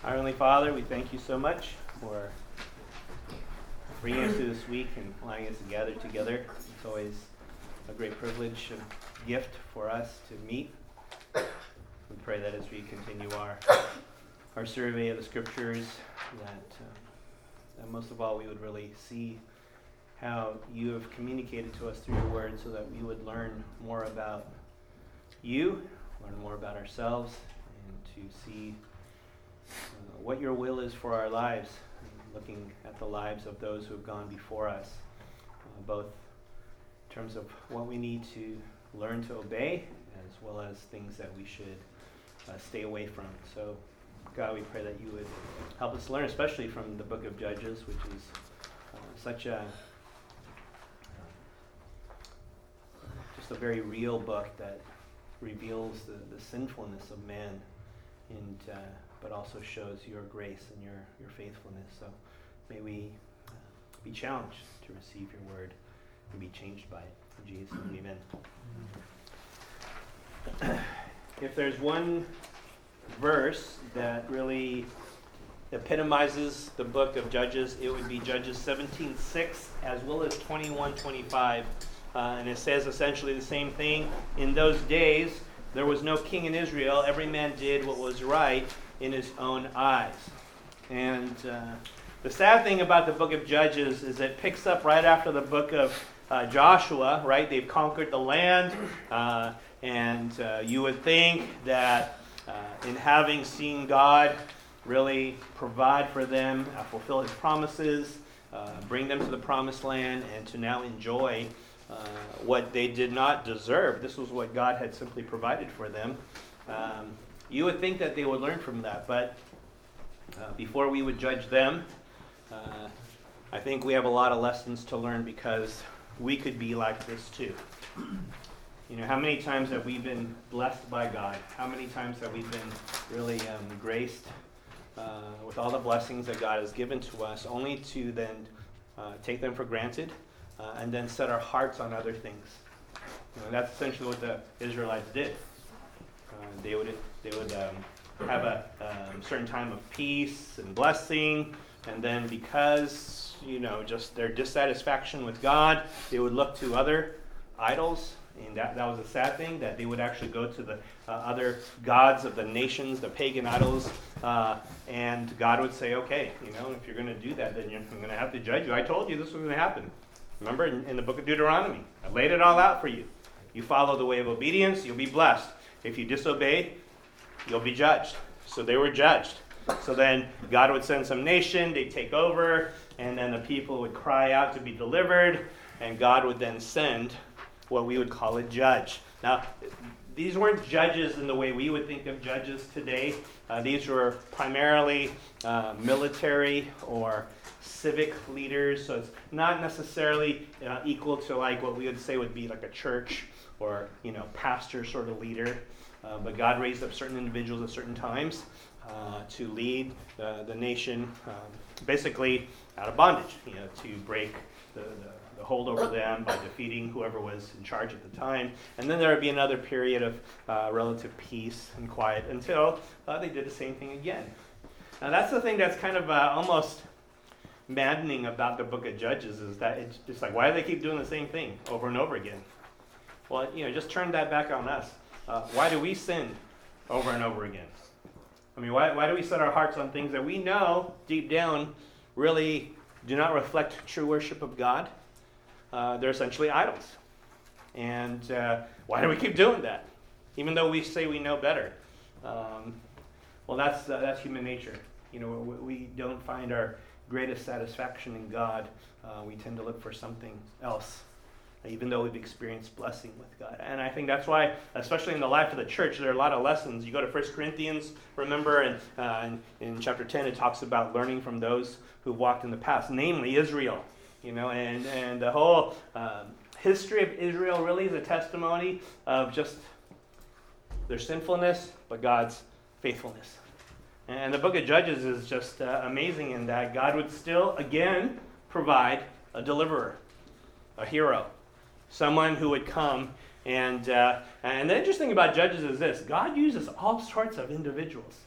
Our Heavenly Father, we thank you so much for bringing us to this week and allowing us to gather together. It's always a great privilege and gift for us to meet. We pray that as we continue our survey of the Scriptures, that most of all we would really see how you have communicated to us through your word so that we would learn more about you, learn more about ourselves, and to see what your will is for our lives, looking at the lives of those who have gone before us, both in terms of what we need to learn to obey, as well as things that we should stay away from. So, God, we pray that you would help us learn, especially from the book of Judges, which is such just a very real book that reveals the sinfulness of man, and but also shows your grace and your faithfulness. So may we be challenged to receive your word and be changed by it. In Jesus' name, amen. If there's one verse that really epitomizes the book of Judges, it would be Judges 17:6 as well as 21:25. And it says essentially the same thing. In those days, there was no king in Israel. Every man did what was right in his own eyes. And the sad thing about the book of Judges is it picks up right after the book of Joshua, right? They've conquered the land. And you would think that in having seen God really provide for them, fulfill his promises, bring them to the promised land, and to now enjoy what they did not deserve. This was what God had simply provided for them. You would think that they would learn from that, but before we would judge them, I think we have a lot of lessons to learn because we could be like this too. You know, how many times have we been blessed by God? How many times have we been really graced with all the blessings that God has given to us, only to then take them for granted and then set our hearts on other things? You know, that's essentially what the Israelites did. They would have a certain time of peace and blessing, and then because, just their dissatisfaction with God, they would look to other idols. And that was a sad thing, that they would actually go to the other gods of the nations, the pagan idols, and God would say, okay, if you're going to do that, then I'm going to have to judge you. I told you this was going to happen. Remember in the book of Deuteronomy, I laid it all out for you. You follow the way of obedience, you'll be blessed. If you disobey, you'll be judged. So they were judged. So then God would send some nation, they'd take over, and then the people would cry out to be delivered, and God would then send what we would call a judge. Now, these weren't judges in the way we would think of judges today. These were primarily military or civic leaders, so it's not necessarily equal to like what we would say would be like a church or pastor sort of leader. But God raised up certain individuals at certain times to lead the nation, basically out of bondage, to break the hold over them by defeating whoever was in charge at the time. And then there would be another period of relative peace and quiet until they did the same thing again. Now that's the thing that's kind of almost maddening about the book of Judges, is that it's just like, why do they keep doing the same thing over and over again? Well, just turn that back on us. Why do we sin over and over again? I mean, why do we set our hearts on things that we know deep down really do not reflect true worship of God? They're essentially idols. And why do we keep doing that, even though we say we know better? Well, that's human nature. We don't find our greatest satisfaction in God. We tend to look for something else, even though we've experienced blessing with God. And I think that's why, especially in the life of the church, there are a lot of lessons. You go to 1 Corinthians, remember, and in chapter 10, it talks about learning from those who walked in the past, namely Israel. And the whole history of Israel really is a testimony of just their sinfulness, but God's faithfulness. And the book of Judges is just amazing in that God would still, again, provide a deliverer, a hero, someone who would come. And the interesting thing about Judges is this: God uses all sorts of individuals.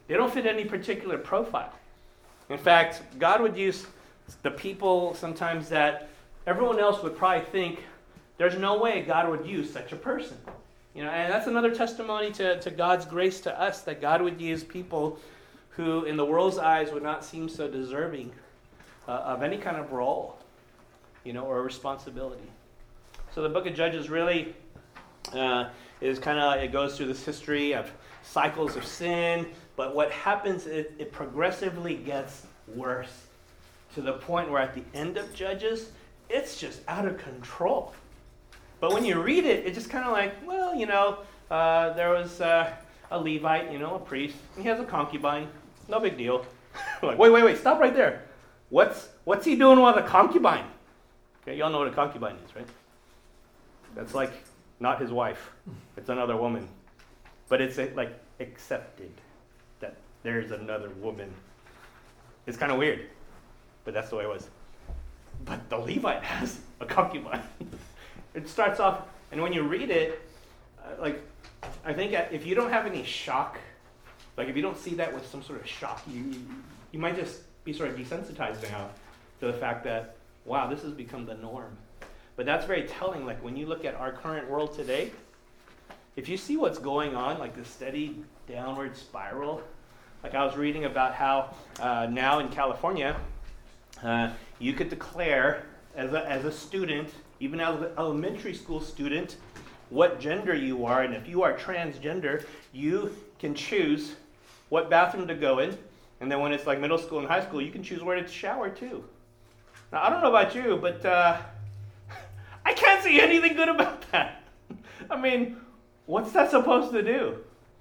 They don't fit any particular profile. In fact, God would use the people sometimes that everyone else would probably think there's no way God would use such a person. And that's another testimony to God's grace to us, that God would use people who in the world's eyes would not seem so deserving of any kind of role, or responsibility. So the book of Judges really is it goes through this history of cycles of sin, but what happens is it progressively gets worse to the point where at the end of Judges, it's just out of control. But when you read it, it's just kind of like, there was a Levite, a priest, and he has a concubine. No big deal. Like, wait, stop right there. What's he doing with a concubine? Okay, y'all know what a concubine is, right? That's like not his wife. It's another woman. But it's accepted that there's another woman. It's kind of weird, but that's the way it was. But the Levite has a concubine. It starts off, and when you read it, I think if you don't have any shock, if you don't see that with some sort of shock, you might just be sort of desensitized now to the fact that, wow, this has become the norm. But that's very telling. When you look at our current world today, if you see what's going on, this steady downward spiral, I was reading about how now in California, you could declare as a student, even as an elementary school student, what gender you are, and if you are transgender, you can choose what bathroom to go in, and then when it's middle school and high school, you can choose where to shower too. Now, I don't know about you, but I can't see anything good about that. I mean, what's that supposed to do?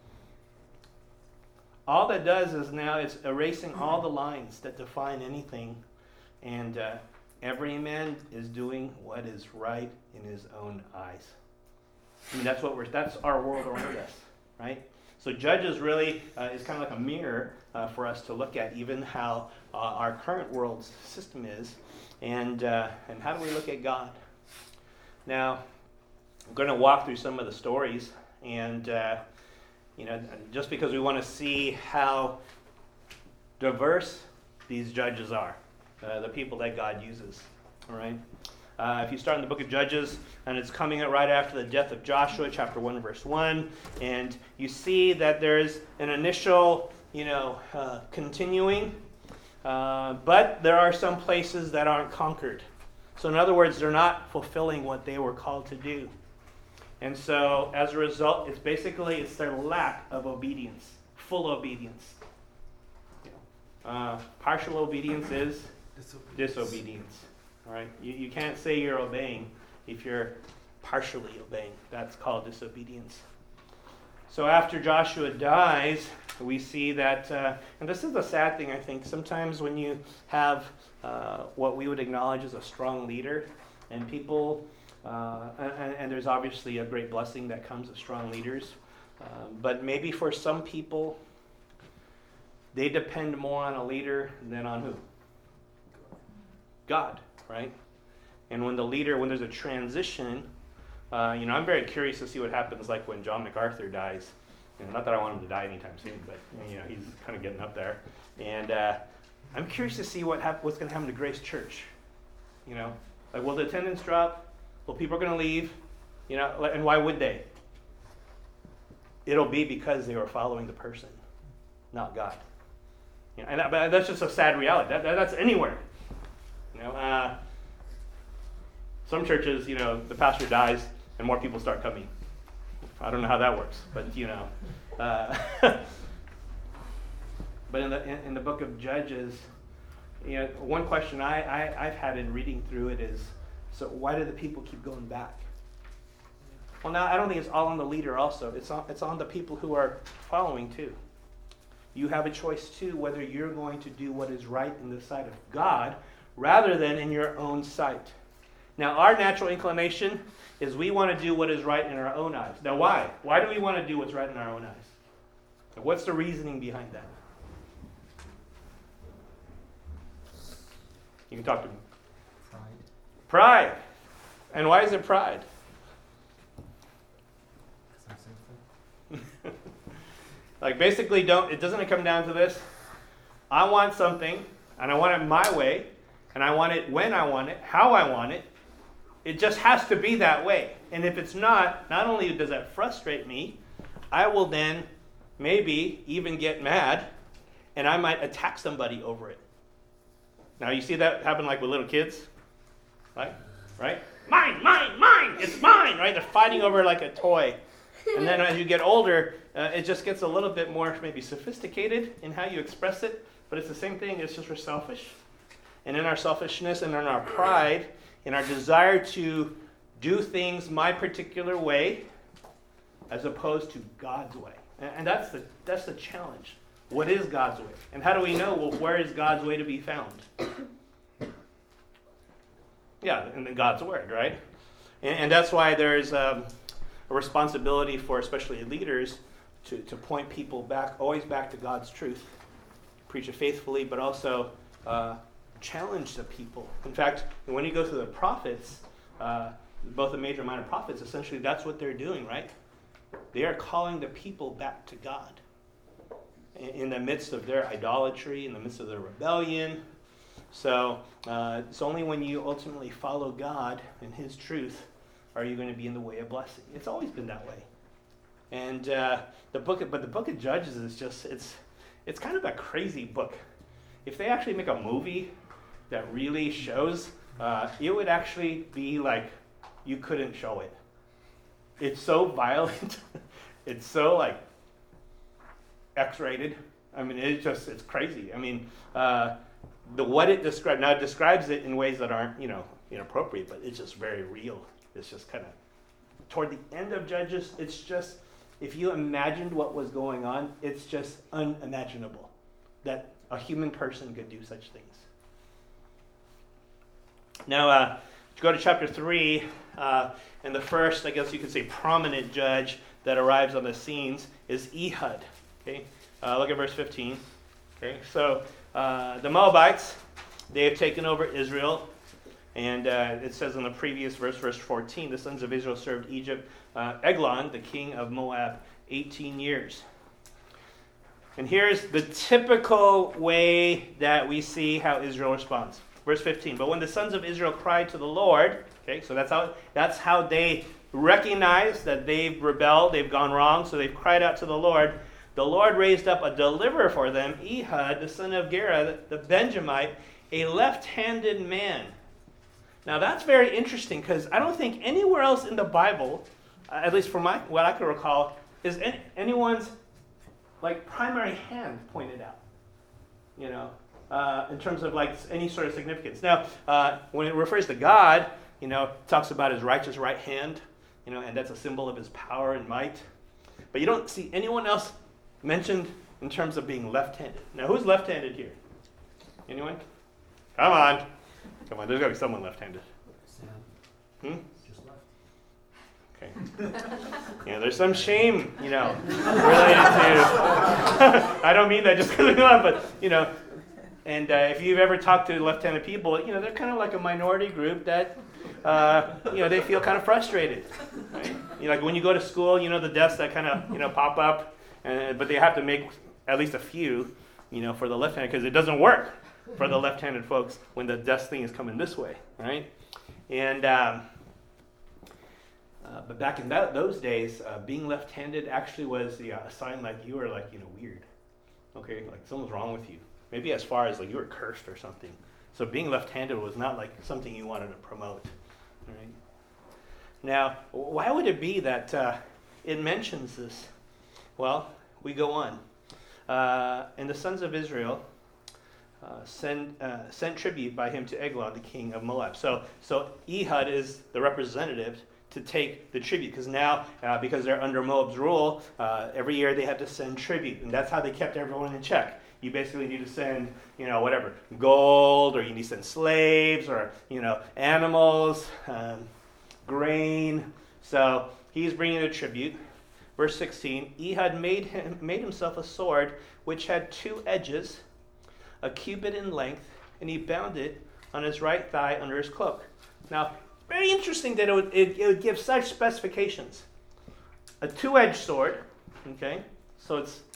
All that does is now it's erasing all the lines that define anything, and every man is doing what is right in his own eyes. I mean, that's our world around us, right? So Judges really is kind of like a mirror for us to look at, even how our current world's system is, and how do we look at God? Now, I'm going to walk through some of the stories, and just because we want to see how diverse these judges are, the people that God uses. All right. If you start in the book of Judges, and it's coming right after the death of Joshua, chapter 1, verse 1, and you see that there's an initial, continuing, but there are some places that aren't conquered. So in other words, they're not fulfilling what they were called to do. And so as a result, it's their lack of obedience, full obedience. Partial obedience is disobedience. All right, you can't say you're obeying if you're partially obeying. That's called disobedience. So after Joshua dies, we see that, and this is the sad thing, I think, sometimes when you have what we would acknowledge as a strong leader, and people, and there's obviously a great blessing that comes with strong leaders, but maybe for some people, they depend more on a leader than on who? God. Right? And when there's a transition, I'm very curious to see what happens when John MacArthur dies. Not that I want him to die anytime soon, but he's kind of getting up there. And I'm curious to see what's going to happen to Grace Church. Will the attendance drop? Well, people are going to leave. And why would they? It'll be because they were following the person, not God. But that's just a sad reality. That's anywhere. Some churches, the pastor dies and more people start coming. I don't know how that works, but but in the book of Judges, one question I've had in reading through it is, so why do the people keep going back? Well, now I don't think it's all on the leader. Also, it's on the people who are following too. You have a choice too whether you're going to do what is right in the sight of God rather than in your own sight. Now, our natural inclination is we want to do what is right in our own eyes. Now, why? Why do we want to do what's right in our own eyes? And what's the reasoning behind that? You can talk to me. Pride. And why is it pride? Like basically it doesn't come down to this. I want something, and I want it my way, and I want it when I want it, how I want it. It just has to be that way. And if it's not only does that frustrate me, I will then maybe even get mad, and I might attack somebody over it. Now you see that happen like with little kids, right? Mine, it's mine, right? They're fighting over like a toy. And then as you get older, it just gets a little bit more maybe sophisticated in how you express it, but it's the same thing, it's just we're selfish. And in our selfishness and in our pride, in our desire to do things my particular way, as opposed to God's way. And that's the challenge. What is God's way? And how do we know, well, where is God's way to be found? Yeah, in God's word, right? And that's why there's a responsibility for especially leaders to point people always back to God's truth. Preach it faithfully, but also challenge the people. In fact, when you go through the prophets, both the major and minor prophets, essentially that's what they're doing, right? They are calling the people back to God. In the midst of their idolatry, in the midst of their rebellion. So it's only when you ultimately follow God and His truth are you going to be in the way of blessing. It's always been that way. And the book of Judges is just, it's kind of a crazy book. If they actually make a movie that really shows, it would actually be like you couldn't show it. It's so violent. It's so like X-rated. I mean, it's crazy. I mean, what it describes, now it describes it in ways that aren't, inappropriate, but it's just very real. It's just kind of, toward the end of Judges, it's just, if you imagined what was going on, it's just unimaginable that a human person could do such things. Now, to go to chapter 3, and the first, I guess you could say, prominent judge that arrives on the scenes is Ehud. Okay, look at verse 15. Okay, so the Moabites, they have taken over Israel, and it says in the previous verse 14, the sons of Israel served Eglon, the king of Moab, 18 years. And here's the typical way that we see how Israel responds. Verse 15, but when the sons of Israel cried to the Lord, okay, so that's how they recognize that they've rebelled, they've gone wrong, so they've cried out to the Lord. The Lord raised up a deliverer for them, Ehud, the son of Gera, the Benjamite, a left-handed man. Now that's very interesting because I don't think anywhere else in the Bible, at least from what I can recall, is anyone's like primary hand pointed out. In terms of like any sort of significance. Now, when it refers to God, it talks about His righteous right hand, and that's a symbol of His power and might. But you don't see anyone else mentioned in terms of being left-handed. Now, who's left-handed here? Anyone? Come on. There's got to be someone left-handed. Just left. Okay. There's some shame, related to. I don't mean that just because I'm left, but and if you've ever talked to left-handed people, they're kind of like a minority group that, they feel kind of frustrated. Right? Like when you go to school, the desks that kind of, pop up, but they have to make at least a few, for the left-handed because it doesn't work for the left-handed folks when the desk thing is coming this way, right? And but back in those days, being left-handed actually was a sign like you were like weird, okay, like something's wrong with you. Maybe as far as like you were cursed or something. So being left-handed was not like something you wanted to promote. Right? Now, why would it be that it mentions this? Well, we go on. And the sons of Israel sent tribute by him to Eglon, the king of Moab. So Ehud is the representative to take the tribute, because now, because they're under Moab's rule, every year they have to send tribute, and that's how they kept everyone in check. You basically need to send, whatever, gold, or you need to send slaves, or, animals, grain. So he's bringing the tribute. Verse 16, Ehud made himself a sword which had 2 edges, a cubit in length, and he bound it on his right thigh under his cloak. Now, very interesting that it would give such specifications. A 2-edged sword, okay? So it's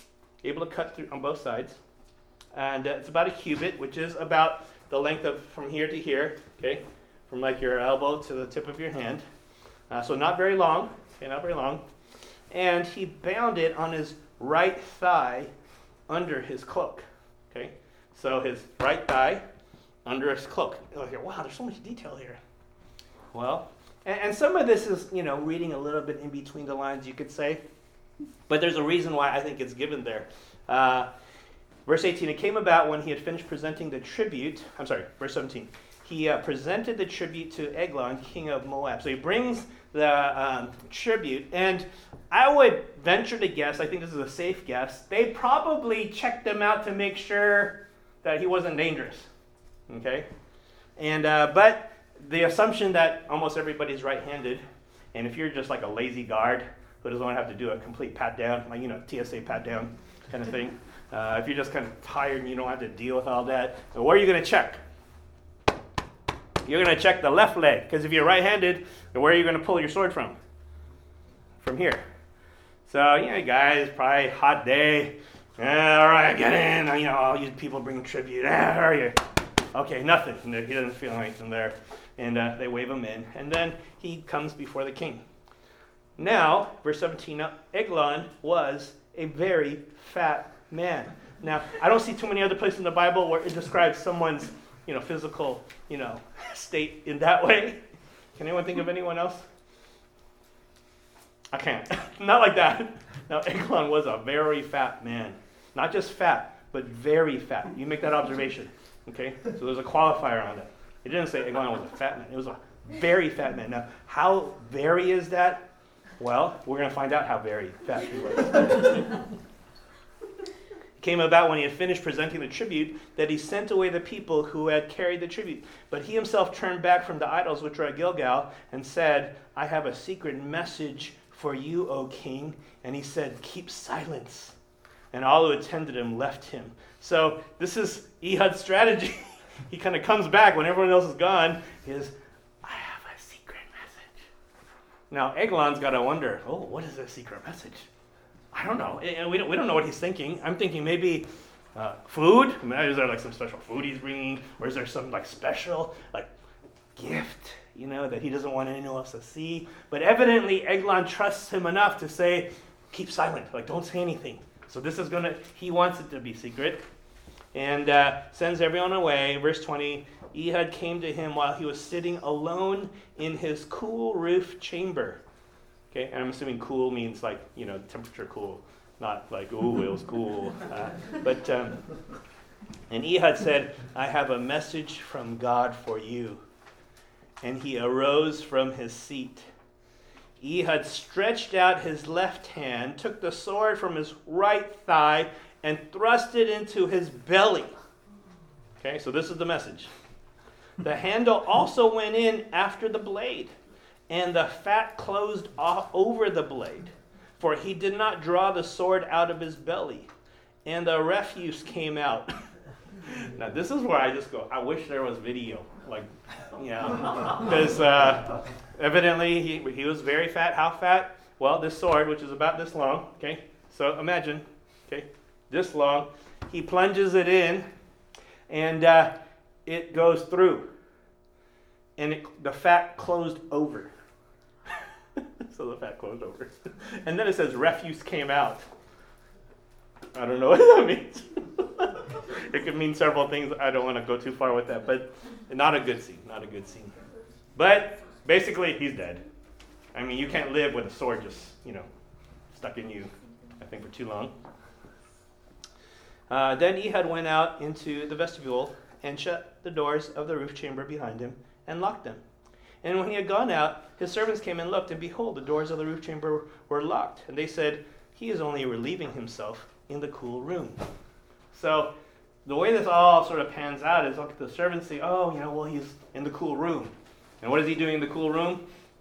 able to cut through on both sides. And it's about a cubit, which is about the length of from here to here, okay? From like your elbow to the tip of your hand. So not very long, okay, not very long. And he bound it on his right thigh under his cloak, okay? So his right thigh under his cloak. Wow, there's so much detail here. Well, and some of this is, reading a little bit in between the lines, you could say. But there's a reason why I think it's given there. Verse 18, it came about when he had finished presenting the tribute. Verse 17. He presented the tribute to Eglon, king of Moab. So he brings the tribute. And I would venture to guess, I think this is a safe guess, they probably checked him out to make sure that he wasn't dangerous. Okay? And but the assumption that almost everybody's right-handed, and if you're just like a lazy guard who doesn't want to have to do a complete pat-down, like, TSA pat-down kind of thing, if you're just kind of tired and you don't have to deal with all that, so where are you going to check? You're going to check the left leg, because if you're right-handed, then where are you going to pull your sword from? From here. So, guys, probably hot day. All right, get in. All you people bringing tribute. How are you? Okay, nothing. He doesn't feel anything there. And they wave him in. And then he comes before the king. Now, verse 17, Eglon was a very fat man. Now, I don't see too many other places in the Bible where it describes someone's, physical, state in that way. Can anyone think of anyone else? I can't. Not like that. Now, Eglon was a very fat man. Not just fat, but very fat. You make that observation. Okay? So there's a qualifier on it. It didn't say Eglon was a fat man. It was a very fat man. Now, how very is that? Well, we're going to find out how very fat he was. It came about when he had finished presenting the tribute that he sent away the people who had carried the tribute. But he himself turned back from the idols which were at Gilgal and said, I have a secret message for you, O king. And he said, keep silence. And all who attended him left him. So this is Ehud's strategy. He kind of comes back when everyone else is gone. He says, I have a secret message. Now, Eglon's got to wonder, what is this secret message? I don't know. And we don't know what he's thinking. I'm thinking maybe food. Is there like some special food he's bringing? Or is there some like special gift, that he doesn't want anyone else to see? But evidently, Eglon trusts him enough to say, keep silent. Don't say anything. So this is he wants it to be secret. And sends everyone away. Verse 20, Ehud came to him while he was sitting alone in his cool roof chamber. Okay, and I'm assuming cool means temperature cool, not like, ooh, it was cool. And Ehud said, I have a message from God for you. And he arose from his seat. Ehud stretched out his left hand, took the sword from his right thigh, and thrust it into his belly. Okay, so this is the message. The handle also went in after the blade, and the fat closed off over the blade, for he did not draw the sword out of his belly, and the refuse came out. Now this is where I just go, I wish there was video. Because evidently he was very fat. How fat? Well, this sword, which is about this long, okay? So imagine, okay, this long. He plunges it in, and it goes through. And the fat closed over. So the fat closed over. And then it says refuse came out. I don't know what that means. It could mean several things. I don't want to go too far with that, but not a good scene. Not a good scene. But basically, he's dead. I mean, you can't live with a sword just, stuck in you, I think, for too long. Then Ehud went out into the vestibule and shut the doors of the roof chamber behind him and locked them. And when he had gone out, his servants came and looked, and behold, the doors of the roof chamber were locked. And they said, he is only relieving himself in the cool room. So the way this all sort of pans out is, look, the servants say, he's in the cool room. And what is he doing in the cool room?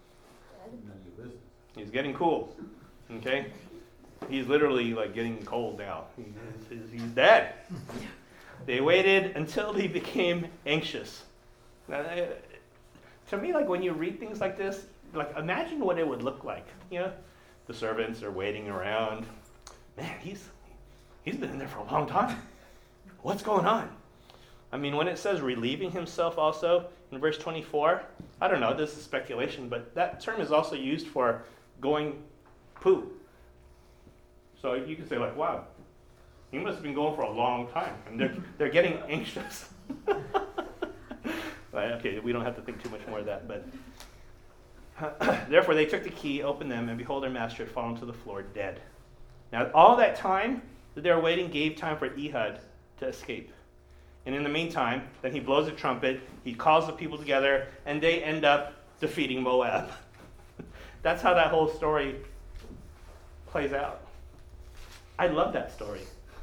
He's getting cool. Okay? He's literally getting cold now. He's dead. They waited until he became anxious. Now, to me, when you read things like this, imagine what it would look like. The servants are waiting around. Man, he's He's been in there for a long time. What's going on? I mean, when it says relieving himself also in verse 24, I don't know, this is speculation, but that term is also used for going poo. So you can say like, wow, he must have been going for a long time. And they're getting anxious. Okay, we don't have to think too much more of that. But therefore they took the key, opened them, and behold, their master had fallen to the floor dead. Now all that time that they were waiting gave time for Ehud to escape. And in the meantime, then he blows a trumpet, he calls the people together, and they end up defeating Moab. That's how that whole story plays out. I love that story.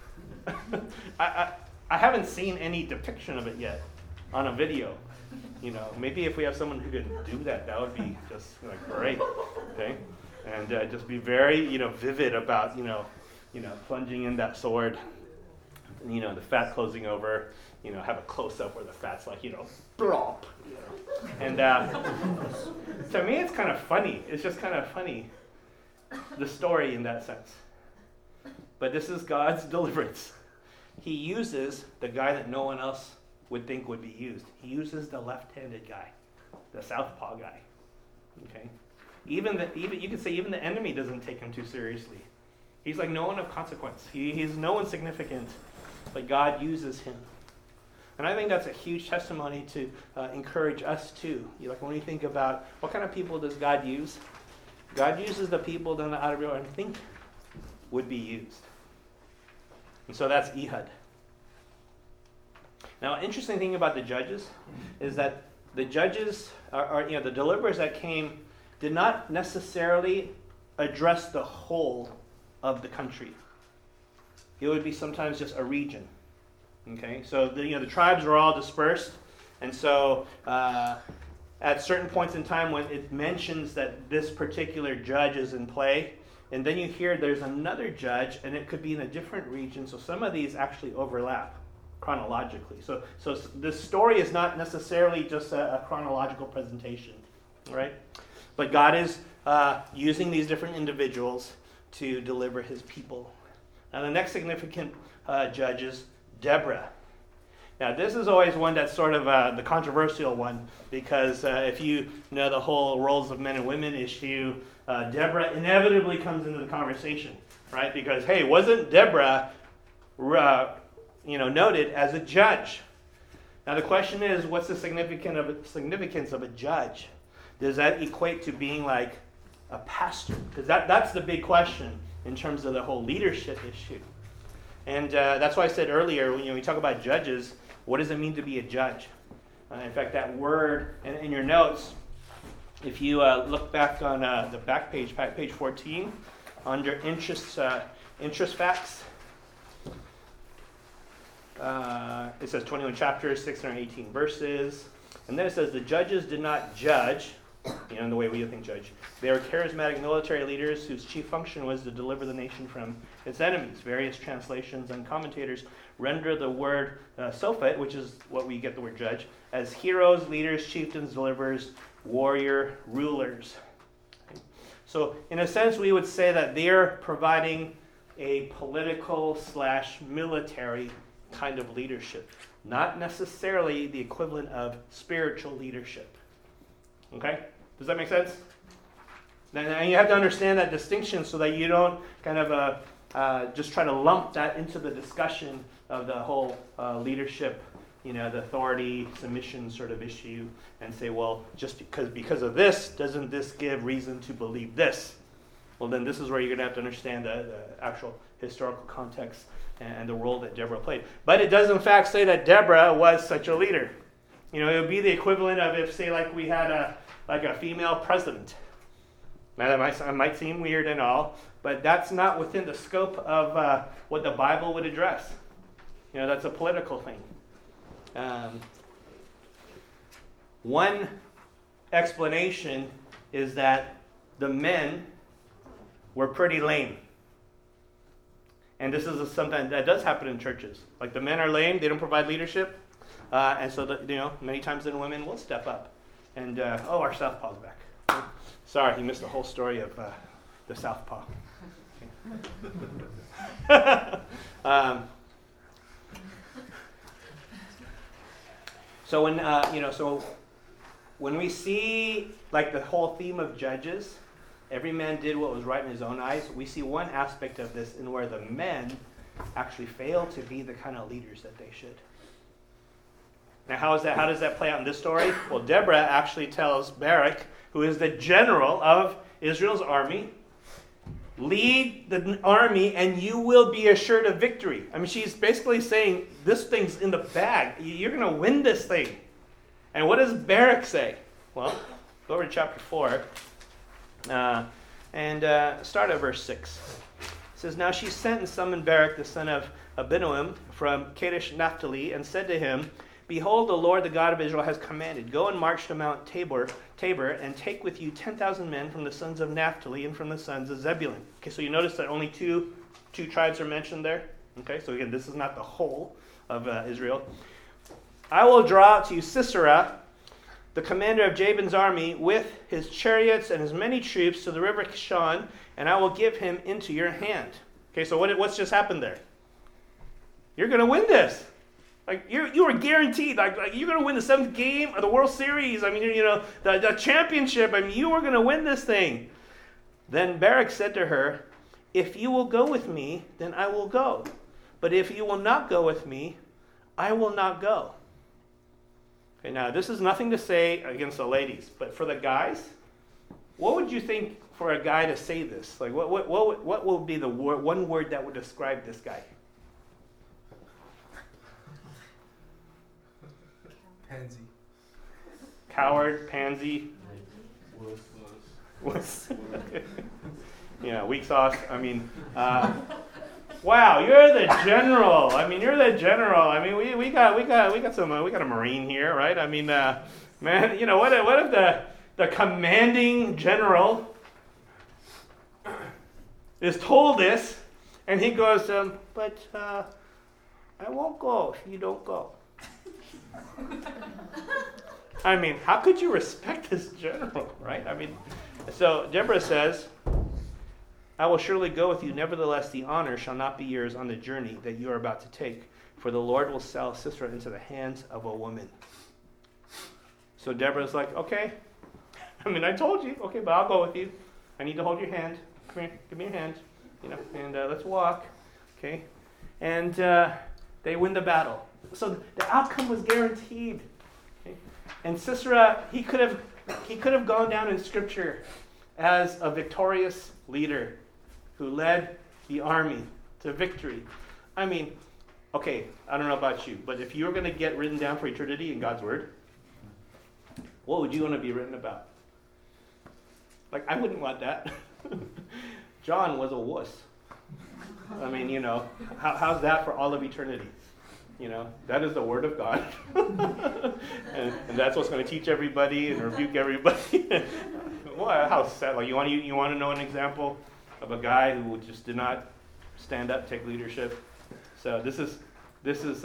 I haven't seen any depiction of it yet on a video. Maybe if we have someone who could do that, that would be just like great. Okay, and just be very vivid about plunging in that sword. The fat closing over. Have a close up where the fat's like blop. And to me, it's kind of funny. It's just kind of funny, the story in that sense. But this is God's deliverance. He uses the guy that no one else would think would be used. He uses the left-handed guy, the southpaw guy. Okay, even you could say even the enemy doesn't take him too seriously. He's like no one of consequence. He's no one significant, but God uses him. And I think that's a huge testimony to encourage us too. When we think about what kind of people does God use? God uses the people that I don't think would be used. And so that's Ehud. Now, interesting thing about the judges is that the judges, the deliverers that came, did not necessarily address the whole of the country. It would be sometimes just a region. Okay, so the tribes were all dispersed, and so at certain points in time when it mentions that this particular judge is in play, and then you hear there's another judge, and it could be in a different region. So some of these actually overlap chronologically. So this story is not necessarily just a chronological presentation, right? But God is using these different individuals to deliver his people. Now the next significant judge is Deborah. Now this is always one that's sort of the controversial one, because if you know the whole roles of men and women issue, Deborah inevitably comes into the conversation, right? Because hey, wasn't Deborah noted as a judge? Now the question is, what's the significance of a judge? Does that equate to being like a pastor? Because that's the big question in terms of the whole leadership issue. And that's why I said earlier, when we talk about judges, what does it mean to be a judge? In fact, that word in your notes, if you look back on the back page 14, under interest facts, it says 21 chapters, 618 verses, and then it says the judges did not judge, in the way we think judge. They were charismatic military leaders whose chief function was to deliver the nation from its enemies. Various translations and commentators render the word sophet, which is what we get the word judge, as heroes, leaders, chieftains, deliverers, warrior, rulers. Okay. So in a sense, we would say that they're providing a political / military kind of leadership, not necessarily the equivalent of spiritual leadership. Okay? Does that make sense? And you have to understand that distinction so that you don't kind of just try to lump that into the discussion of the whole leadership, the authority, submission sort of issue, and say, well, just because of this, doesn't this give reason to believe this? Well, then this is where you're going to have to understand the actual historical context and the role that Deborah played. But it does in fact say that Deborah was such a leader. It would be the equivalent of if, say, like we had a female president. Now that might seem weird and all, but that's not within the scope of what the Bible would address. That's a political thing. One explanation is that the men were pretty lame. And this is something that does happen in churches. Like the men are lame, they don't provide leadership. And so, many times the women will step up. And, our southpaw's back. Sorry, you missed the whole story of the southpaw. Okay. So when we see like the whole theme of Judges, every man did what was right in his own eyes. We see one aspect of this in where the men actually fail to be the kind of leaders that they should. Now, how does that play out in this story? Well, Deborah actually tells Barak, who is the general of Israel's army, lead the army and you will be assured of victory. I mean, she's basically saying, this thing's in the bag. You're going to win this thing. And what does Barak say? Well, go over to chapter 4 and start at verse 6. It says, Now she sent and summoned Barak, the son of Abinoam, from Kadesh Naphtali, and said to him, Behold, the Lord, the God of Israel, has commanded, Go and march to Mount Tabor, and take with you 10,000 men from the sons of Naphtali and from the sons of Zebulun. Okay, so you notice that only two tribes are mentioned there. Okay, so again, this is not the whole of Israel. I will draw out to you Sisera, the commander of Jabin's army, with his chariots and his many troops to the river Kishon, and I will give him into your hand. Okay, so what's just happened there? You're going to win this. Like you are guaranteed. Like you're going to win the 7th game of the World Series. I mean, the championship. I mean, you are going to win this thing. Then Barak said to her, If you will go with me, then I will go. But if you will not go with me, I will not go. Okay, now this is nothing to say against the ladies, but for the guys, what would you think for a guy to say this? Like, what will be the one word that would describe this guy? Pansy. Coward, pansy. Wuss. Weak sauce. I mean, wow, you're the general. I mean, you're the general. I mean, we got a Marine here, right? I mean, man, what if the commanding general is told this, and he goes, but I won't go if you don't go. I mean, how could you respect this general, right? I mean, so Deborah says, I will surely go with you. Nevertheless, the honor shall not be yours on the journey that you are about to take, for the Lord will sell Sisera into the hands of a woman. So Deborah's like, okay. I mean, I told you. Okay, but I'll go with you. I need to hold your hand. Come here. Give me your hand. And let's walk. Okay. And they win the battle. So the outcome was guaranteed. Okay? And Sisera, he could have gone down in Scripture as a victorious leader who led the army to victory. I mean, okay, I don't know about you, but if you were going to get written down for eternity in God's Word, what would you want to be written about? Like, I wouldn't want that. John was a wuss. I mean, how's that for all of eternity? That is the Word of God. and that's what's going to teach everybody and rebuke everybody. Well, how sad. Like, you want to know an example of a guy who just did not stand up, take leadership? So this is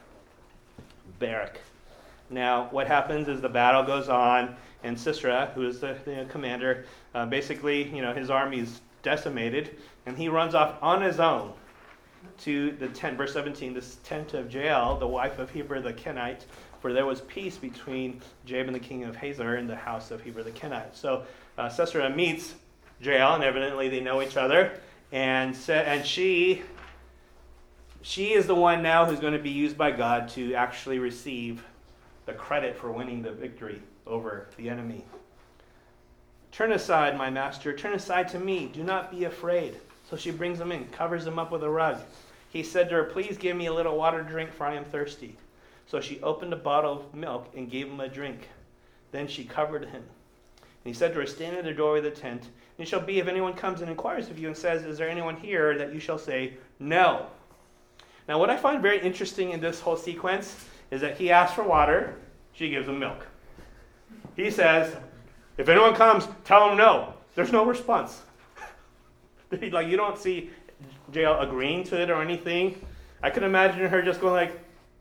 Barak. Now, what happens is the battle goes on, and Sisera, who is the commander, basically, his army is decimated, and he runs off on his own to the tent, verse 17, this tent of Jael, the wife of Heber the Kenite, for there was peace between Jabin the king of Hazor and the house of Heber the Kenite. So Sisera meets Jael, and evidently they know each other, and she is the one now who's going to be used by God to actually receive the credit for winning the victory over the enemy. Turn aside, my master, turn aside to me, do not be afraid. So she brings him in, covers him up with a rug. He said to her, Please give me a little water to drink, for I am thirsty. So she opened a bottle of milk and gave him a drink. Then she covered him. And he said to her, Stand in the doorway of the tent. And it shall be, if anyone comes and inquires of you and says, Is there anyone here? That you shall say, No. Now, what I find very interesting in this whole sequence is that he asks for water, she gives him milk. He says, If anyone comes, tell him no. There's no response. Like, you don't see Jael agreeing to it or anything. I could imagine her just going like,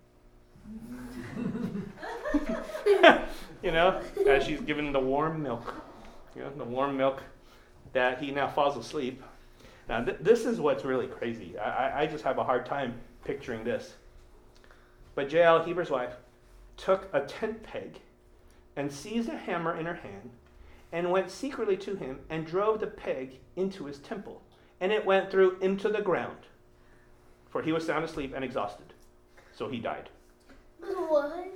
as she's given the warm milk. The warm milk that he now falls asleep. Now, this is what's really crazy. I just have a hard time picturing this. But Jael, Heber's wife, took a tent peg and seized a hammer in her hand and went secretly to him and drove the peg into his temple. And it went through into the ground, for he was sound asleep and exhausted. So he died. What?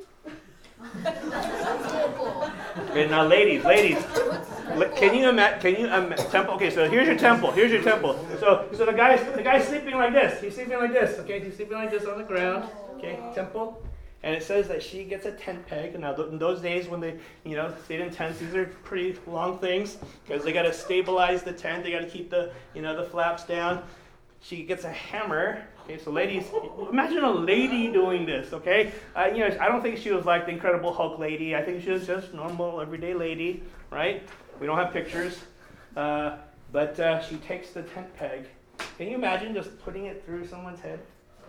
Okay, now ladies, can you imagine temple? Okay, so here's your temple. So the guy's sleeping like this. He's sleeping like this. Okay, he's sleeping like this on the ground. Okay, temple. And it says that she gets a tent peg. Now, in those days when they, stayed in tents, these are pretty long things because they got to stabilize the tent. They got to keep the, the flaps down. She gets a hammer. Okay, so ladies, imagine a lady doing this. Okay, I don't think she was like the Incredible Hulk lady. I think she was just normal, everyday lady, right? We don't have pictures, but she takes the tent peg. Can you imagine just putting it through someone's head?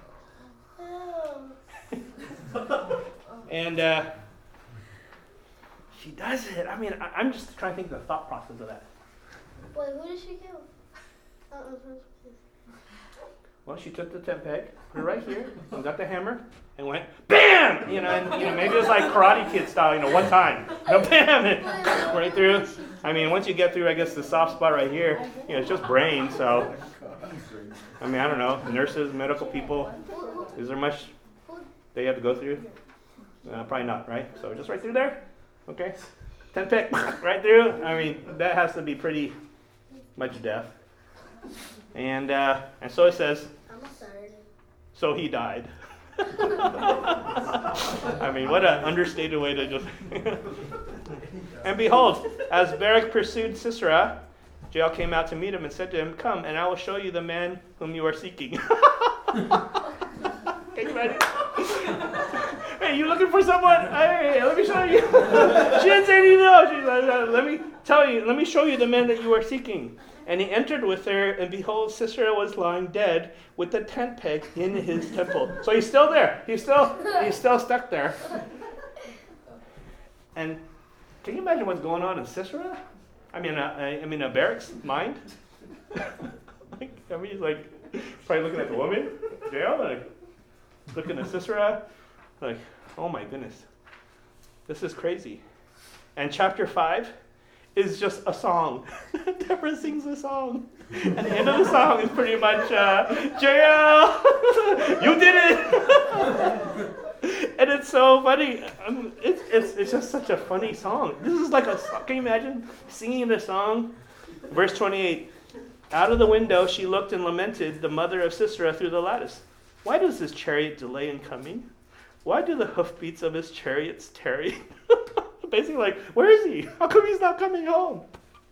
And she does it. I mean, I'm just trying to think of the thought process of that. Wait, who did she kill? Well, she took the tent peg, put it right here, and got the hammer, and went BAM! Maybe it was like Karate Kid style, one time. BAM! And right through. I mean, once you get through, I guess, the soft spot right here, it's just brain, so. I mean, I don't know. Nurses, medical people, is there much they have to go through? Probably not, right? So just right through there? Okay. Tent peg, right through. I mean, that has to be pretty much death. And so it says, so he died. I mean, what an understated way to just... And behold, as Barak pursued Sisera, Jael came out to meet him and said to him, come, and I will show you the man whom you are seeking. Can you imagine? Hey, you looking for someone? Hey, let me show you. She didn't say anything else. She's like, let me show you the man that you are seeking. And he entered with her, and behold, Sisera was lying dead with the tent peg in his temple. So he's still there. He's still stuck there. And can you imagine what's going on in Sisera? I mean, Barak's mind. He's like probably looking at the woman, Jael, like looking at Sisera, like, oh my goodness, this is crazy. And chapter 5 is just a song. Deborah sings a song. And the end of the song is pretty much, Jael, you did it! And it's so funny. It's just such a funny song. This is like can you imagine singing this song? Verse 28, out of the window she looked and lamented, the mother of Sisera, through the lattice. Why does his chariot delay in coming? Why do the hoofbeats of his chariots tarry? Basically like, where is he? How come he's not coming home?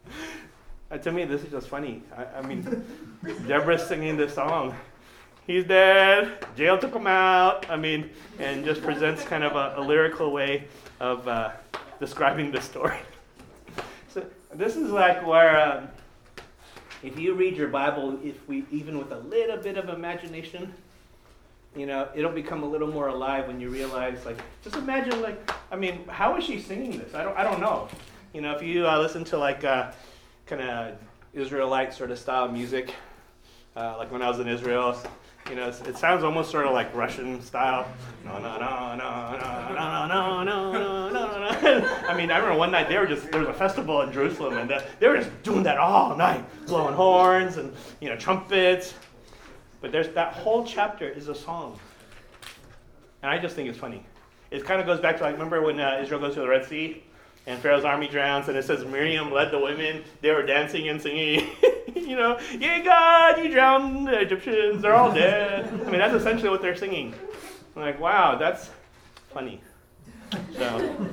To me, this is just funny. I mean, Deborah's singing this song. He's dead. Jael took him out. I mean, and just presents kind of a lyrical way of describing the story. So this is like where, if you read your Bible, even with a little bit of imagination, it'll become a little more alive when you realize, like, just imagine, like, I mean, how is she singing this? I don't know. If you listen to like kind of Israelite sort of style music, like when I was in Israel. It sounds almost sort of like Russian style. No, no, no, no, no, no, no, no, no, no. I mean, I remember one night there was a festival in Jerusalem, and they were just doing that all night, blowing horns and trumpets. But that whole chapter is a song, and I just think it's funny. It kind of goes back to, like, remember when Israel goes to the Red Sea, and Pharaoh's army drowns, and it says Miriam led the women. They were dancing and singing. Yay God, you drowned the Egyptians, they're all dead. I mean, that's essentially what they're singing. I'm like, wow, that's funny. So,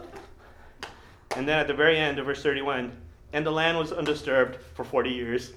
and then at the very end of verse 31, and the land was undisturbed for 40 years.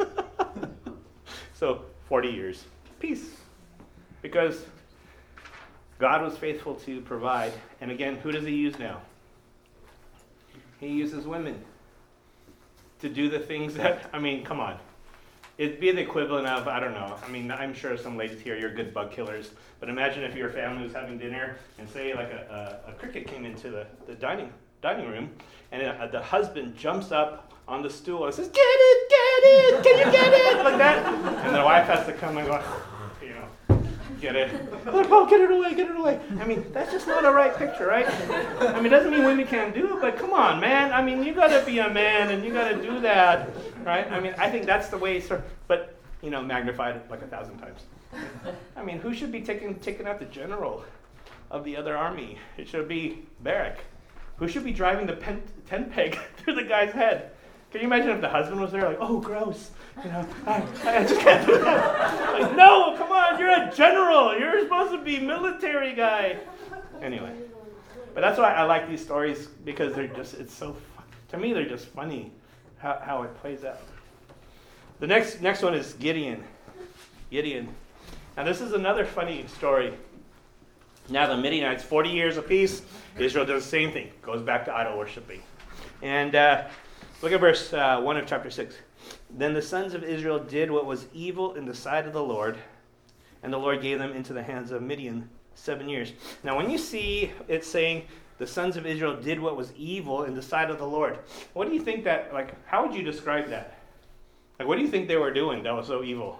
So, 40 years. Peace. Because God was faithful to provide. And again, who does he use now? He uses women to do the things that, I mean, come on. It'd be the equivalent of, I don't know, I mean, I'm sure some ladies here, you're good bug killers, but imagine if your family was having dinner and say like a cricket came into the dining dining room, and the husband jumps up on the stool and says, "Get it, can you get it?" Like that. And the wife has to come and go, get it. Like, oh, get it away. I mean, that's just not a right picture, right? I mean, it doesn't mean women can't do it, but come on, man. I mean, you got to be a man and you got to do that, right? I mean, I think that's the way, but, magnified like 1,000 times. I mean, who should be taking out the general of the other army? It should be Barak. Who should be driving the tent peg through the guy's head? Can you imagine if the husband was there, like, oh, gross, I just can't do that. Like, no, come on, you're a general. You're supposed to be military guy. Anyway, but that's why I like these stories, because it's so, to me, they're just funny how it plays out. The next one is Gideon. Now, this is another funny story. Now, the Midianites, 40 years apiece, Israel does the same thing, goes back to idol worshiping. And look at verse 1 of chapter 6. Then the sons of Israel did what was evil in the sight of the Lord, and the Lord gave them into the hands of Midian 7 years. Now, when you see it saying the sons of Israel did what was evil in the sight of the Lord, what do you think how would you describe that? Like, what do you think they were doing that was so evil?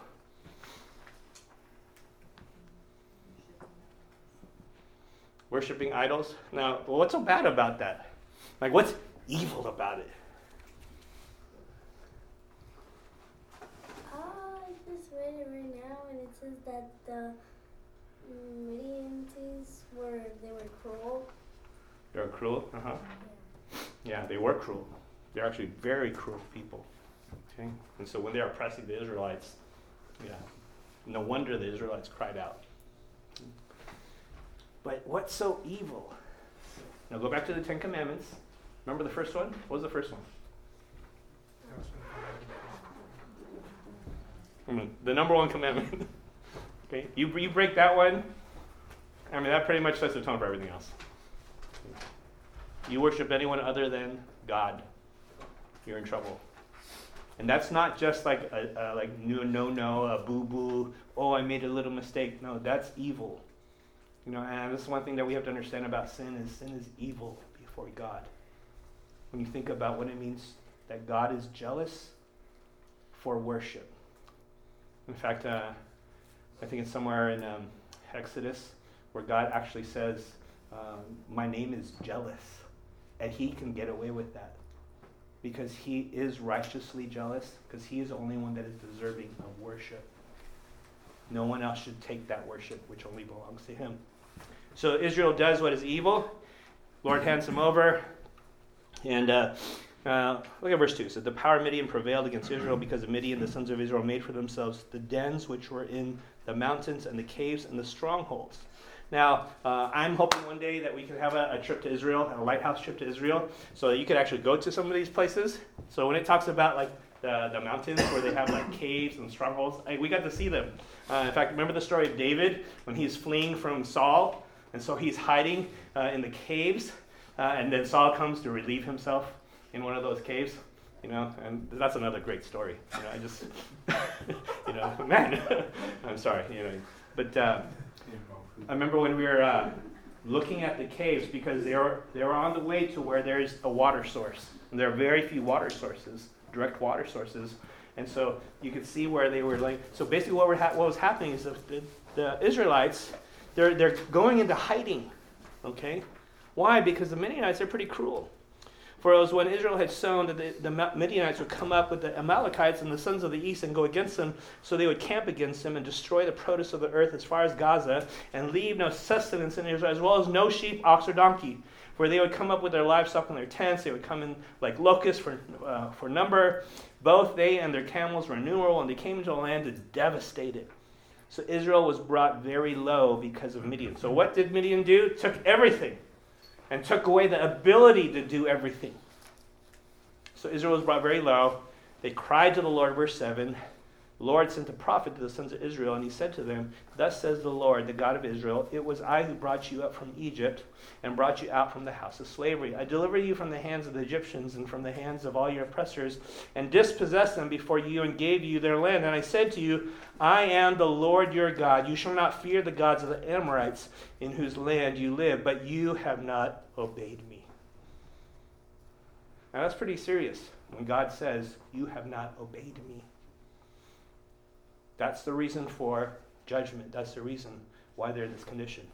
Worshipping idols? Now, what's so bad about that? Like, what's evil about it? I just read it right now, and it says that the Midianites were cruel. They were cruel? Uh-huh. Yeah, they were cruel. They're actually very cruel people. Okay? And so when they're oppressing the Israelites, no wonder the Israelites cried out. But what's so evil? Now go back to the Ten Commandments. Remember the first one? What was the first one? The number one commandment. Okay, you break that one, I mean, that pretty much sets the tone for everything else. You worship anyone other than God, you're in trouble. And that's not just like a no, a boo-boo, oh, I made a little mistake. No, that's evil. And this is one thing that we have to understand about sin is evil before God. When you think about what it means that God is jealous for worship. In fact, I think it's somewhere in Exodus where God actually says, my name is jealous. And he can get away with that because he is righteously jealous, because he is the only one that is deserving of worship. No one else should take that worship, which only belongs to him. So Israel does what is evil. Lord hands them over. And look at verse 2. So the power of Midian prevailed against Israel because of Midian. The sons of Israel made for themselves the dens which were in the mountains and the caves and the strongholds. Now, I'm hoping one day that we can have a trip to Israel, a lighthouse trip to Israel, so that you could actually go to some of these places. So when it talks about like the mountains where they have like caves and strongholds, we got to see them. In fact, remember the story of David when he's fleeing from Saul? And so he's hiding in the caves, and then Saul comes to relieve himself in one of those caves, and that's another great story. I just, man, I'm sorry, but I remember when we were looking at the caves, because they were on the way to where there's a water source, and there are very few water sources, direct water sources, and so you could see where they were like. So basically, what was happening is the Israelites. They're going into hiding, okay? Why? Because the Midianites are pretty cruel. For it was when Israel had sown that the Midianites would come up with the Amalekites and the sons of the east and go against them, so they would camp against them and destroy the produce of the earth as far as Gaza, and leave no sustenance in Israel, as well as no sheep, ox, or donkey. For they would come up with their livestock in their tents, they would come in like locusts for number. Both they and their camels were innumerable, and they came into the land to devastate it. So Israel was brought very low because of Midian. So what did Midian do? Took everything and took away the ability to do everything. So Israel was brought very low. They cried to the Lord, verse 7. The Lord sent a prophet to the sons of Israel, and he said to them, thus says the Lord, the God of Israel, it was I who brought you up from Egypt and brought you out from the house of slavery. I delivered you from the hands of the Egyptians and from the hands of all your oppressors, and dispossessed them before you and gave you their land. And I said to you, I am the Lord your God. You shall not fear the gods of the Amorites in whose land you live, but you have not obeyed me. Now that's pretty serious when God says, you have not obeyed me. That's the reason for judgment. That's the reason why they're in this condition.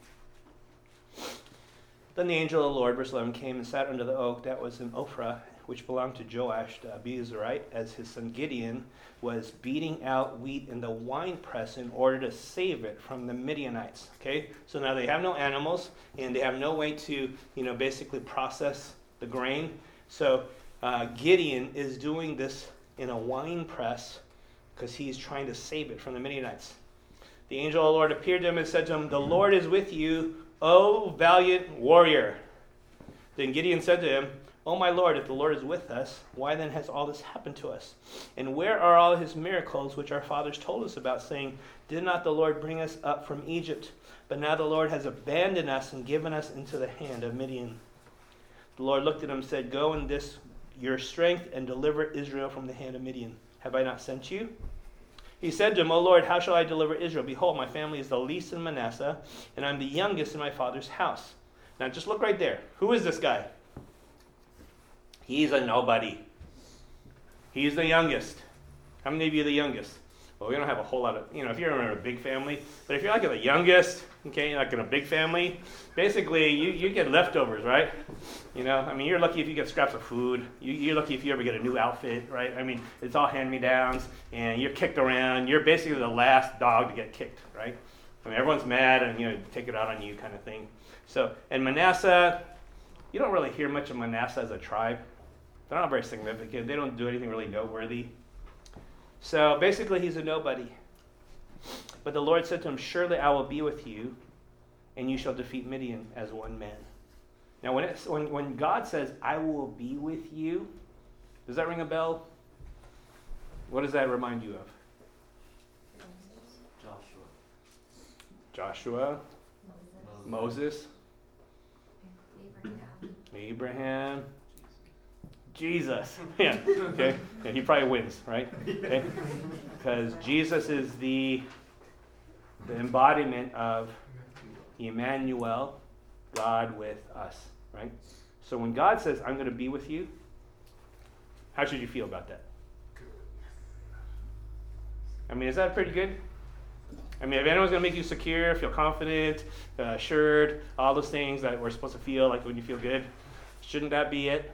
Then the angel of the Lord, verse 11, came and sat under the oak that was in Ophrah, which belonged to Joash the Abiezrite, as his son Gideon was beating out wheat in the winepress in order to save it from the Midianites. Okay, so now they have no animals and they have no way to, basically process the grain. So Gideon is doing this in a winepress because he's trying to save it from the Midianites. The angel of the Lord appeared to him and said to him, "The Lord is with you, O valiant warrior." Then Gideon said to him, "O my Lord, if the Lord is with us, why then has all this happened to us? And where are all his miracles which our fathers told us about, saying, 'Did not the Lord bring us up from Egypt?' But now the Lord has abandoned us and given us into the hand of Midian." The Lord looked at him and said, "Go in this your strength and deliver Israel from the hand of Midian. Have I not sent you?" He said to him, "O Lord, how shall I deliver Israel? Behold, my family is the least in Manasseh, and I'm the youngest in my father's house." Now just look right there. Who is this guy? He's a nobody. He's the youngest. How many of you are the youngest? Well, we don't have a whole lot of, if you're in a big family, but if you're like the youngest, okay, like in a big family, basically you get leftovers, right? You're lucky if you get scraps of food. You're lucky if you ever get a new outfit, right? It's all hand-me-downs, and you're kicked around. You're basically the last dog to get kicked, right? Everyone's mad, and, take it out on you kind of thing. So, and Manasseh, you don't really hear much of Manasseh as a tribe. They're not very significant. They don't do anything really noteworthy. So basically, he's a nobody. But the Lord said to him, "Surely I will be with you, and you shall defeat Midian as one man." Now, when God says, "I will be with you," does that ring a bell? What does that remind you of? Joshua. Moses. Abraham. Jesus. Yeah. Okay. And he probably wins, right? Okay. Because Jesus is the embodiment of Emmanuel, God with us, right? So when God says, "I'm going to be with you," how should you feel about that? Is that pretty good? If anyone's going to make you secure, feel confident, assured, all those things that we're supposed to feel like when you feel good, shouldn't that be it?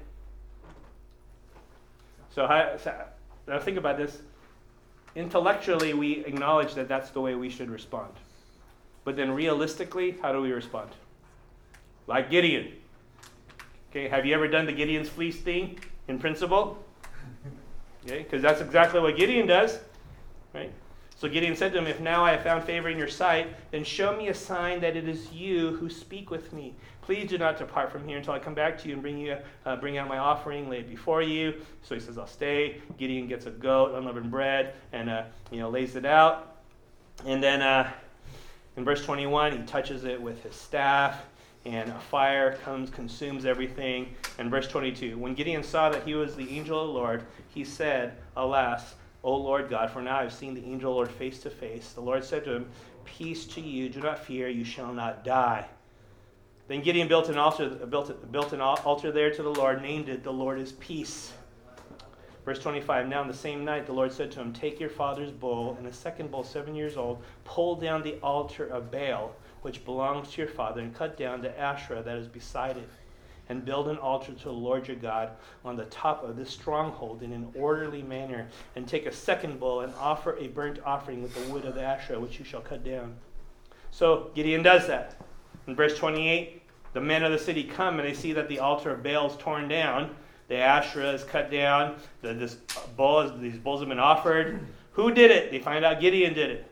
So now think about this. Intellectually, we acknowledge that that's the way we should respond. But then realistically, how do we respond? Like Gideon. Okay, have you ever done the Gideon's fleece thing in principle? Okay, because that's exactly what Gideon does, right? So Gideon said to him, "If now I have found favor in your sight, then show me a sign that it is you who speak with me. Please do not depart from here until I come back to you and bring out my offering, lay it before you." So he says, "I'll stay." Gideon gets a goat, unleavened bread, and lays it out. And then in verse 21, he touches it with his staff, and a fire comes, consumes everything. And verse 22, when Gideon saw that he was the angel of the Lord, he said, "Alas, O Lord God, for now I have seen the angel of the Lord face to face." The Lord said to him, "Peace to you, do not fear, you shall not die." Then Gideon built an altar there to the Lord, named it, "The Lord is Peace." Verse 25, now on the same night the Lord said to him, "Take your father's bull and a second bull 7 years old, pull down the altar of Baal, which belongs to your father, and cut down the Asherah that is beside it, and build an altar to the Lord your God on the top of this stronghold in an orderly manner, and take a second bull and offer a burnt offering with the wood of the Asherah, which you shall cut down." So Gideon does that. In verse 28, the men of the city come and they see that the altar of Baal is torn down, the Asherah is cut down, these bulls have been offered. Who did it? They find out Gideon did it.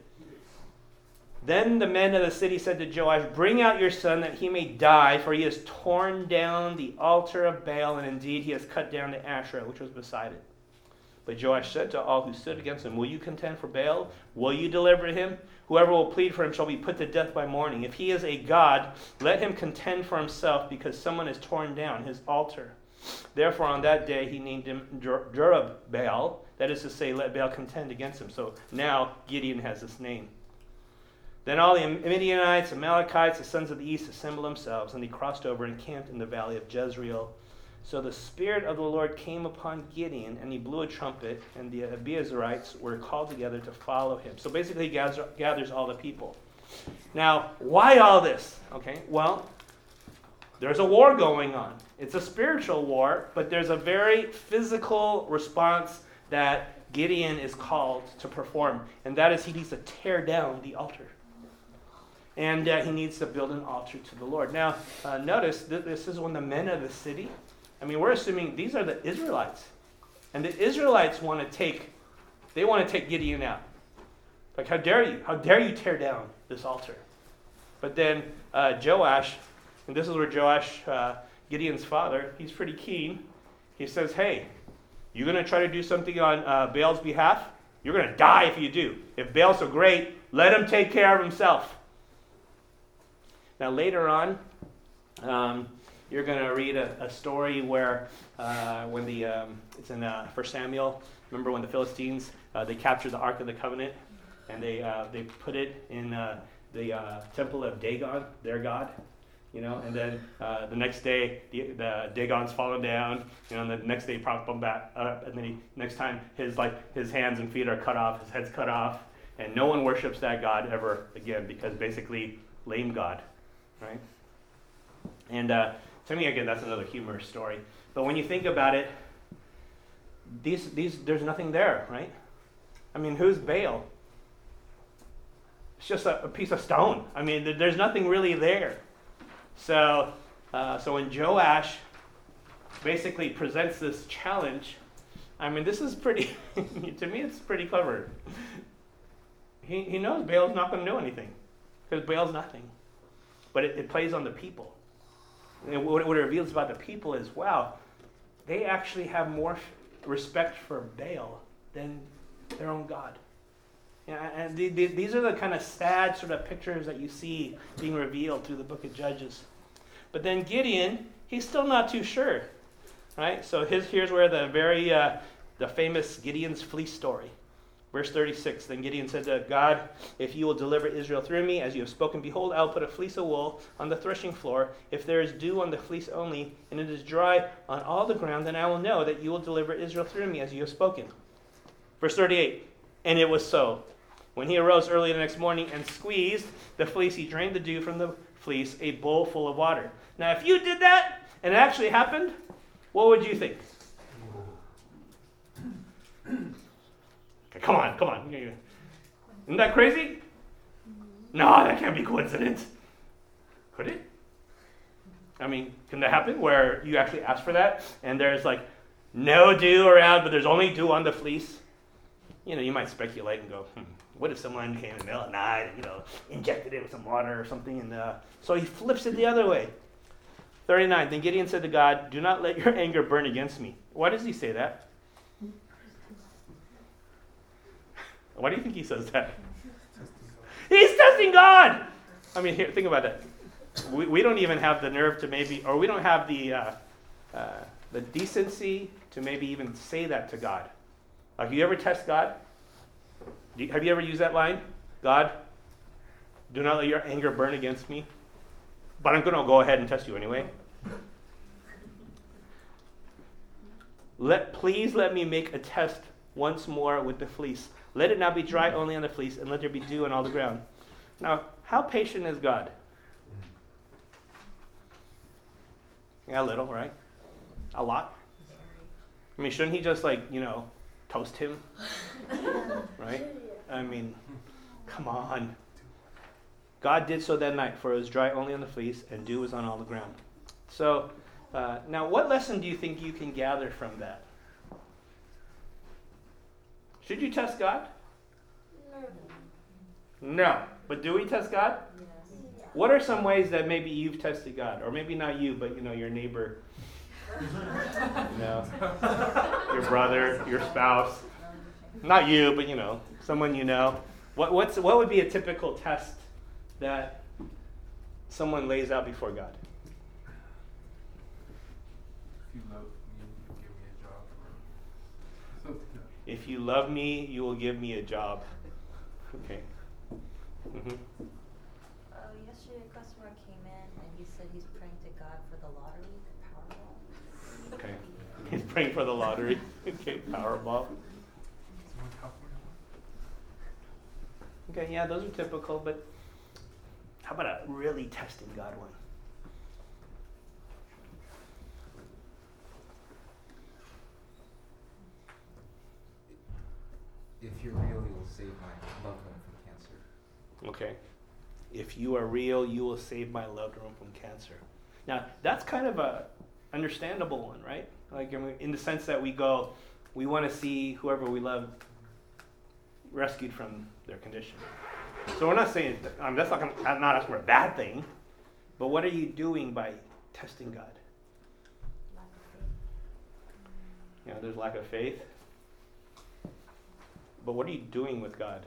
Then the men of the city said to Joash, "Bring out your son that he may die, for he has torn down the altar of Baal, and indeed he has cut down the Asherah which was beside it." But Joash said to all who stood against him, "Will you contend for Baal? Will you deliver him? Whoever will plead for him shall be put to death by morning. If he is a god, let him contend for himself, because someone has torn down his altar." Therefore on that day he named him Jerubbaal, that is to say, let Baal contend against him. So now Gideon has this name. Then all the Midianites, Amalekites, the sons of the east assembled themselves, and they crossed over and camped in the valley of Jezreel. So the Spirit of the Lord came upon Gideon, and he blew a trumpet, and the Abiezrites were called together to follow him. So basically he gathers all the people. Now, why all this? Okay, well, there's a war going on. It's a spiritual war, but there's a very physical response that Gideon is called to perform, and that is he needs to tear down the altar. And he needs to build an altar to the Lord. Now, notice this is when the men of the city, I mean, we're assuming these are the Israelites. And the Israelites want to take Gideon out. Like, how dare you? How dare you tear down this altar? But then Joash, and this is where Joash, Gideon's father, he's pretty keen. He says, hey, you're going to try to do something on Baal's behalf? You're going to die if you do. If Baal's so great, let him take care of himself. Now later on, you're going to read a story where when it's in 1 Samuel, remember when the Philistines, they captured the Ark of the Covenant, and they put it in the temple of Dagon, their god, and then the next day the Dagon's fallen down, and the next day he propped him back up, and then next time his hands and feet are cut off, his head's cut off, and no one worships that god ever again because basically lame god, right? And to me, again, that's another humorous story. But when you think about it, there's nothing there, right? I mean, who's Baal? It's just a piece of stone. I mean, there's nothing really there. So when Joash basically presents this challenge, I mean, this is pretty, to me, it's pretty clever. He knows Baal's not going to do anything because Baal's nothing. But it plays on the people. And what it reveals about the people is, wow, they actually have more respect for Baal than their own God. And these are the kind of sad sort of pictures that you see being revealed through the book of Judges. But then Gideon, he's still not too sure, right? So here's where the famous Gideon's fleece story. Verse 36, then Gideon said to God, if you will deliver Israel through me, as you have spoken, behold, I will put a fleece of wool on the threshing floor. If there is dew on the fleece only, and it is dry on all the ground, then I will know that you will deliver Israel through me, as you have spoken. Verse 38, and it was so. When he arose early the next morning and squeezed the fleece, he drained the dew from the fleece, a bowl full of water. Now, if you did that, and it actually happened, what would you think? Come on. Isn't that crazy? No, that can't be coincidence. Could it? I mean, can that happen where you actually ask for that and there's like no dew around, but there's only dew on the fleece? You might speculate and go, what if someone came in the middle of the night and, injected it with some water or something? And so he flips it the other way. 39, then Gideon said to God, do not let your anger burn against me. Why does he say that? Why do you think he says that? He's testing God! I mean, here, think about that. We don't even have the nerve to or we don't have the decency to maybe even say that to God. Like, you ever test God? Have you ever used that line? God, do not let your anger burn against me, but I'm going to go ahead and test you anyway. Please let me make a test once more with the fleece. Let it not be dry only on the fleece, and let there be dew on all the ground. Now, how patient is God? Yeah, a little, right? A lot. I mean, shouldn't he just toast him? Right? I mean, come on. God did so that night, for it was dry only on the fleece, and dew was on all the ground. So, now what lesson do you think you can gather from that? Should you test God? No. But do we test God? Yes. What are some ways that maybe you've tested God? Or maybe not you, but your neighbor. Your brother, your spouse. Not you, but someone you know. What would be a typical test that someone lays out before God? If you love me, you will give me a job. Okay. Mm-hmm. Yesterday a customer came in and he said he's praying to God for the lottery, the Powerball. Praying for the lottery. Okay, Powerball. Okay, yeah, those are typical, but how about a really testing God one? If you're real, you'll save my loved one from cancer. Okay. If you are real, you will save my loved one from cancer. Now, that's kind of a understandable one, right? Like in the sense that we want to see whoever we love rescued from their condition. So we're not saying, that's not asking for a bad thing, but what are you doing by testing God? There's lack of faith. But what are you doing with God?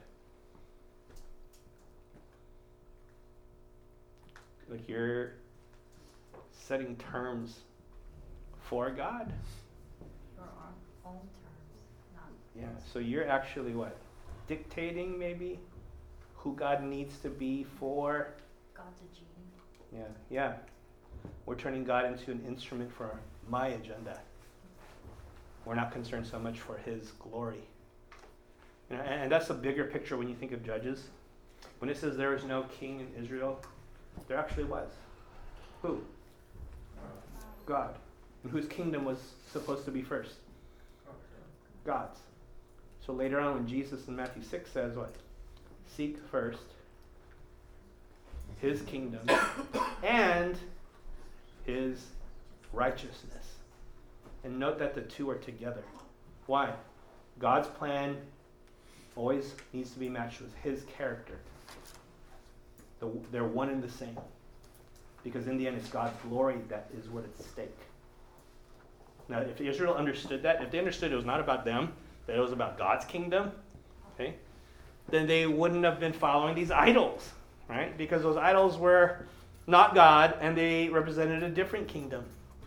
Like you're setting terms for God? For our own terms, not. Yeah, so you're actually what? Dictating maybe who God needs to be for? God's a genie. Yeah. We're turning God into an instrument for my agenda. We're not concerned so much for his glory. And that's a bigger picture when you think of Judges. When it says there was no king in Israel, there actually was. Who? God. And whose kingdom was supposed to be first? God's. So later on when Jesus in Matthew 6 says what? Seek first his kingdom and his righteousness. And note that the two are together. Why? God's plan always needs to be matched with his character. They're one and the same. Because in the end, it's God's glory that is what at stake. Now, if Israel understood that, if they understood it was not about them, that it was about God's kingdom, okay, then they wouldn't have been following these idols, right? Because those idols were not God, and they represented a different kingdom.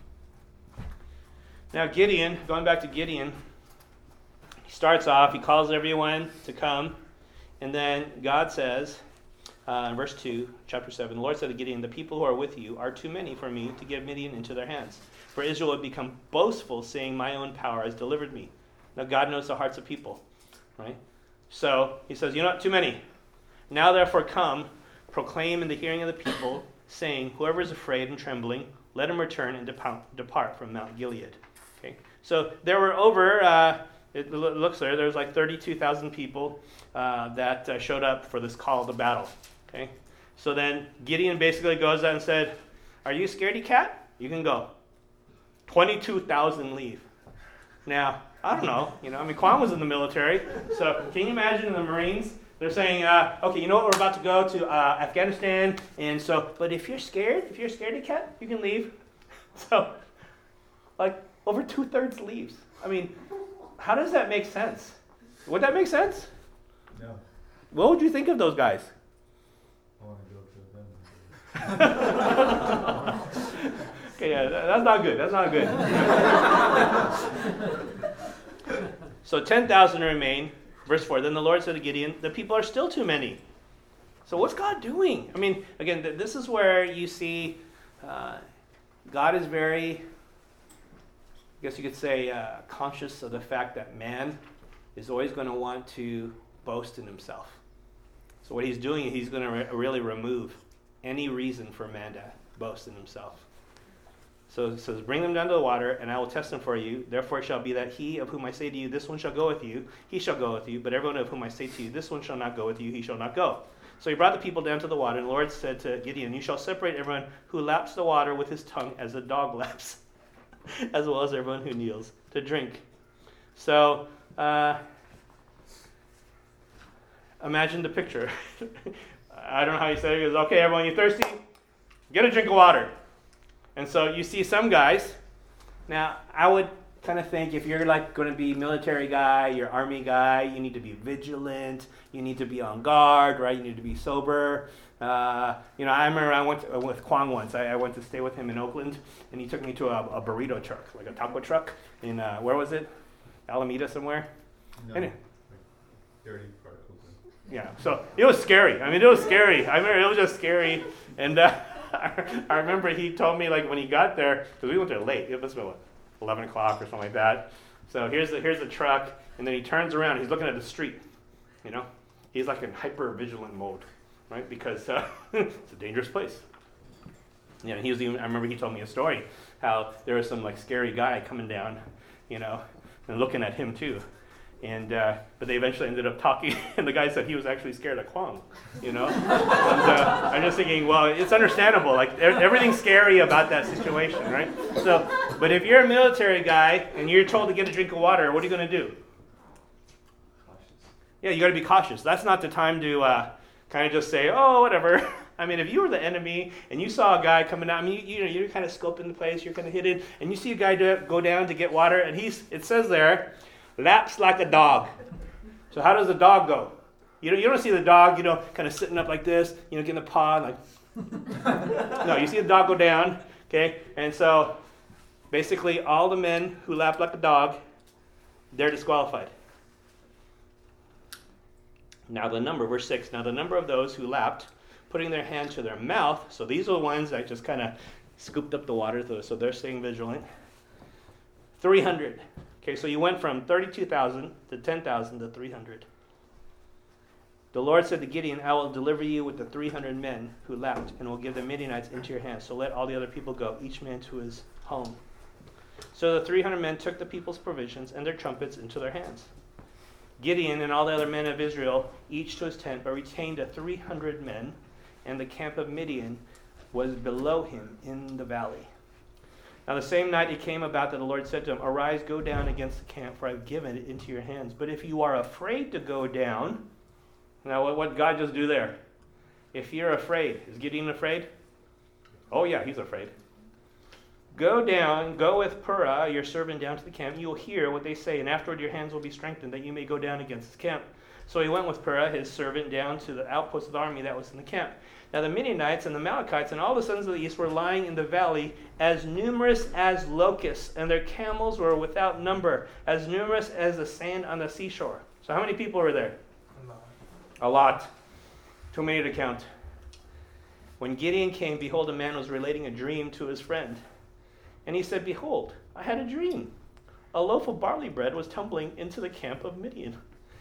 Now, Gideon, going back to Gideon, he starts off, he calls everyone to come, and then God says, in verse 2, chapter 7, the Lord said to Gideon, the people who are with you are too many for me to give Midian into their hands. For Israel would become boastful, saying, my own power has delivered me. Now God knows the hearts of people, right? So he says, you're not too many. Now therefore come, proclaim in the hearing of the people, saying, whoever is afraid and trembling, let him return and depart from Mount Gilead. Okay. So there were over, it looks there's like 32,000 people that showed up for this call to battle. Okay. So then Gideon basically goes out and said, are you a scaredy cat? You can go. 22,000 leave. Now, I don't know. Kwan was in the military. So can you imagine the Marines? They're saying, okay, you know what? We're about to go to Afghanistan. And so, but if you're scared, if you're a scaredy cat, you can leave. So, like, over 2/3 leaves. How does that make sense? Would that make sense? No. What would you think of those guys? I want to go to them. Okay, yeah, that's not good. That's not good. So 10,000 remain. Verse 4, then the Lord said to Gideon, the people are still too many. So what's God doing? Again, this is where you see God is very, I guess you could say, conscious of the fact that man is always going to want to boast in himself. So what he's doing, he's going to really remove any reason for man to boast in himself. So it says, bring them down to the water, and I will test them for you. Therefore it shall be that he of whom I say to you, this one shall go with you, he shall go with you. But everyone of whom I say to you, this one shall not go with you, he shall not go. So he brought the people down to the water, and the Lord said to Gideon, you shall separate everyone who laps the water with his tongue as a dog laps, as well as everyone who kneels to drink. So imagine the picture. I don't know how you said it. He goes, okay, everyone, you thirsty? Get a drink of water. And so you see some guys. Now, I would kind of think if you're like going to be military guy, you're army guy, you need to be vigilant, you need to be on guard, right? You need to be sober. I remember I went with Kwang once. I went to stay with him in Oakland, and he took me to a burrito truck, like a taco truck in, where was it? Alameda somewhere? No, Anyway. dirty part of Oakland. Yeah, so it was scary. It was scary. I remember it was just scary. And I remember he told me, like, when he got there, because we went there late. It must have been, 11 o'clock or something like that. So here's the truck, and then he turns around. He's looking at the street, you know. He's like in hyper-vigilant mode, right? Because it's a dangerous place. You know, I remember he told me a story, how there was some like scary guy coming down, you know, and looking at him too. And but they eventually ended up talking, and the guy said he was actually scared of Kwong, you know. And I'm just thinking, well, it's understandable. Like everything's scary about that situation, right? So, but if you're a military guy and you're told to get a drink of water, what are you going to do? Cautious. Yeah, you got to be cautious. That's not the time to kind of just say, oh, whatever. I mean, if you were the enemy and you saw a guy coming out, I mean, you're kind of scoping the place, you're kind of hidden, and you see a guy go down to get water, and it says there, laps like a dog. So how does the dog go? You don't see the dog, you know, kind of sitting up like this, you know, getting a paw, like. No, you see the dog go down, okay? And so basically all the men who lap like a dog, they're disqualified. Now verse 6, now the number of those who lapped, putting their hand to their mouth, so these are the ones that just kind of scooped up the water, so they're staying vigilant. 300. Okay, so you went from 32,000 to 10,000 to 300. The Lord said to Gideon, I will deliver you with the 300 men who lapped, and will give the Midianites into your hands. So let all the other people go, each man to his home. So the 300 men took the people's provisions and their trumpets into their hands. Gideon and all the other men of Israel, each to his tent, but retained the 300 men, and the camp of Midian was below him in the valley. Now the same night it came about that the Lord said to him, arise, go down against the camp, for I have given it into your hands. But if you are afraid to go down, now what God just do there? If you're afraid, is Gideon afraid? Oh yeah, he's afraid. Go down, go with Purah, your servant, down to the camp. You will hear what they say, and afterward your hands will be strengthened, that you may go down against his camp. So he went with Purah, his servant, down to the outpost of the army that was in the camp. Now the Midianites and the Amalekites and all the sons of the east were lying in the valley, as numerous as locusts, and their camels were without number, as numerous as the sand on the seashore. So how many people were there? A lot. Too many to count. When Gideon came, behold, a man was relating a dream to his friend. And he said, behold, I had a dream. A loaf of barley bread was tumbling into the camp of Midian.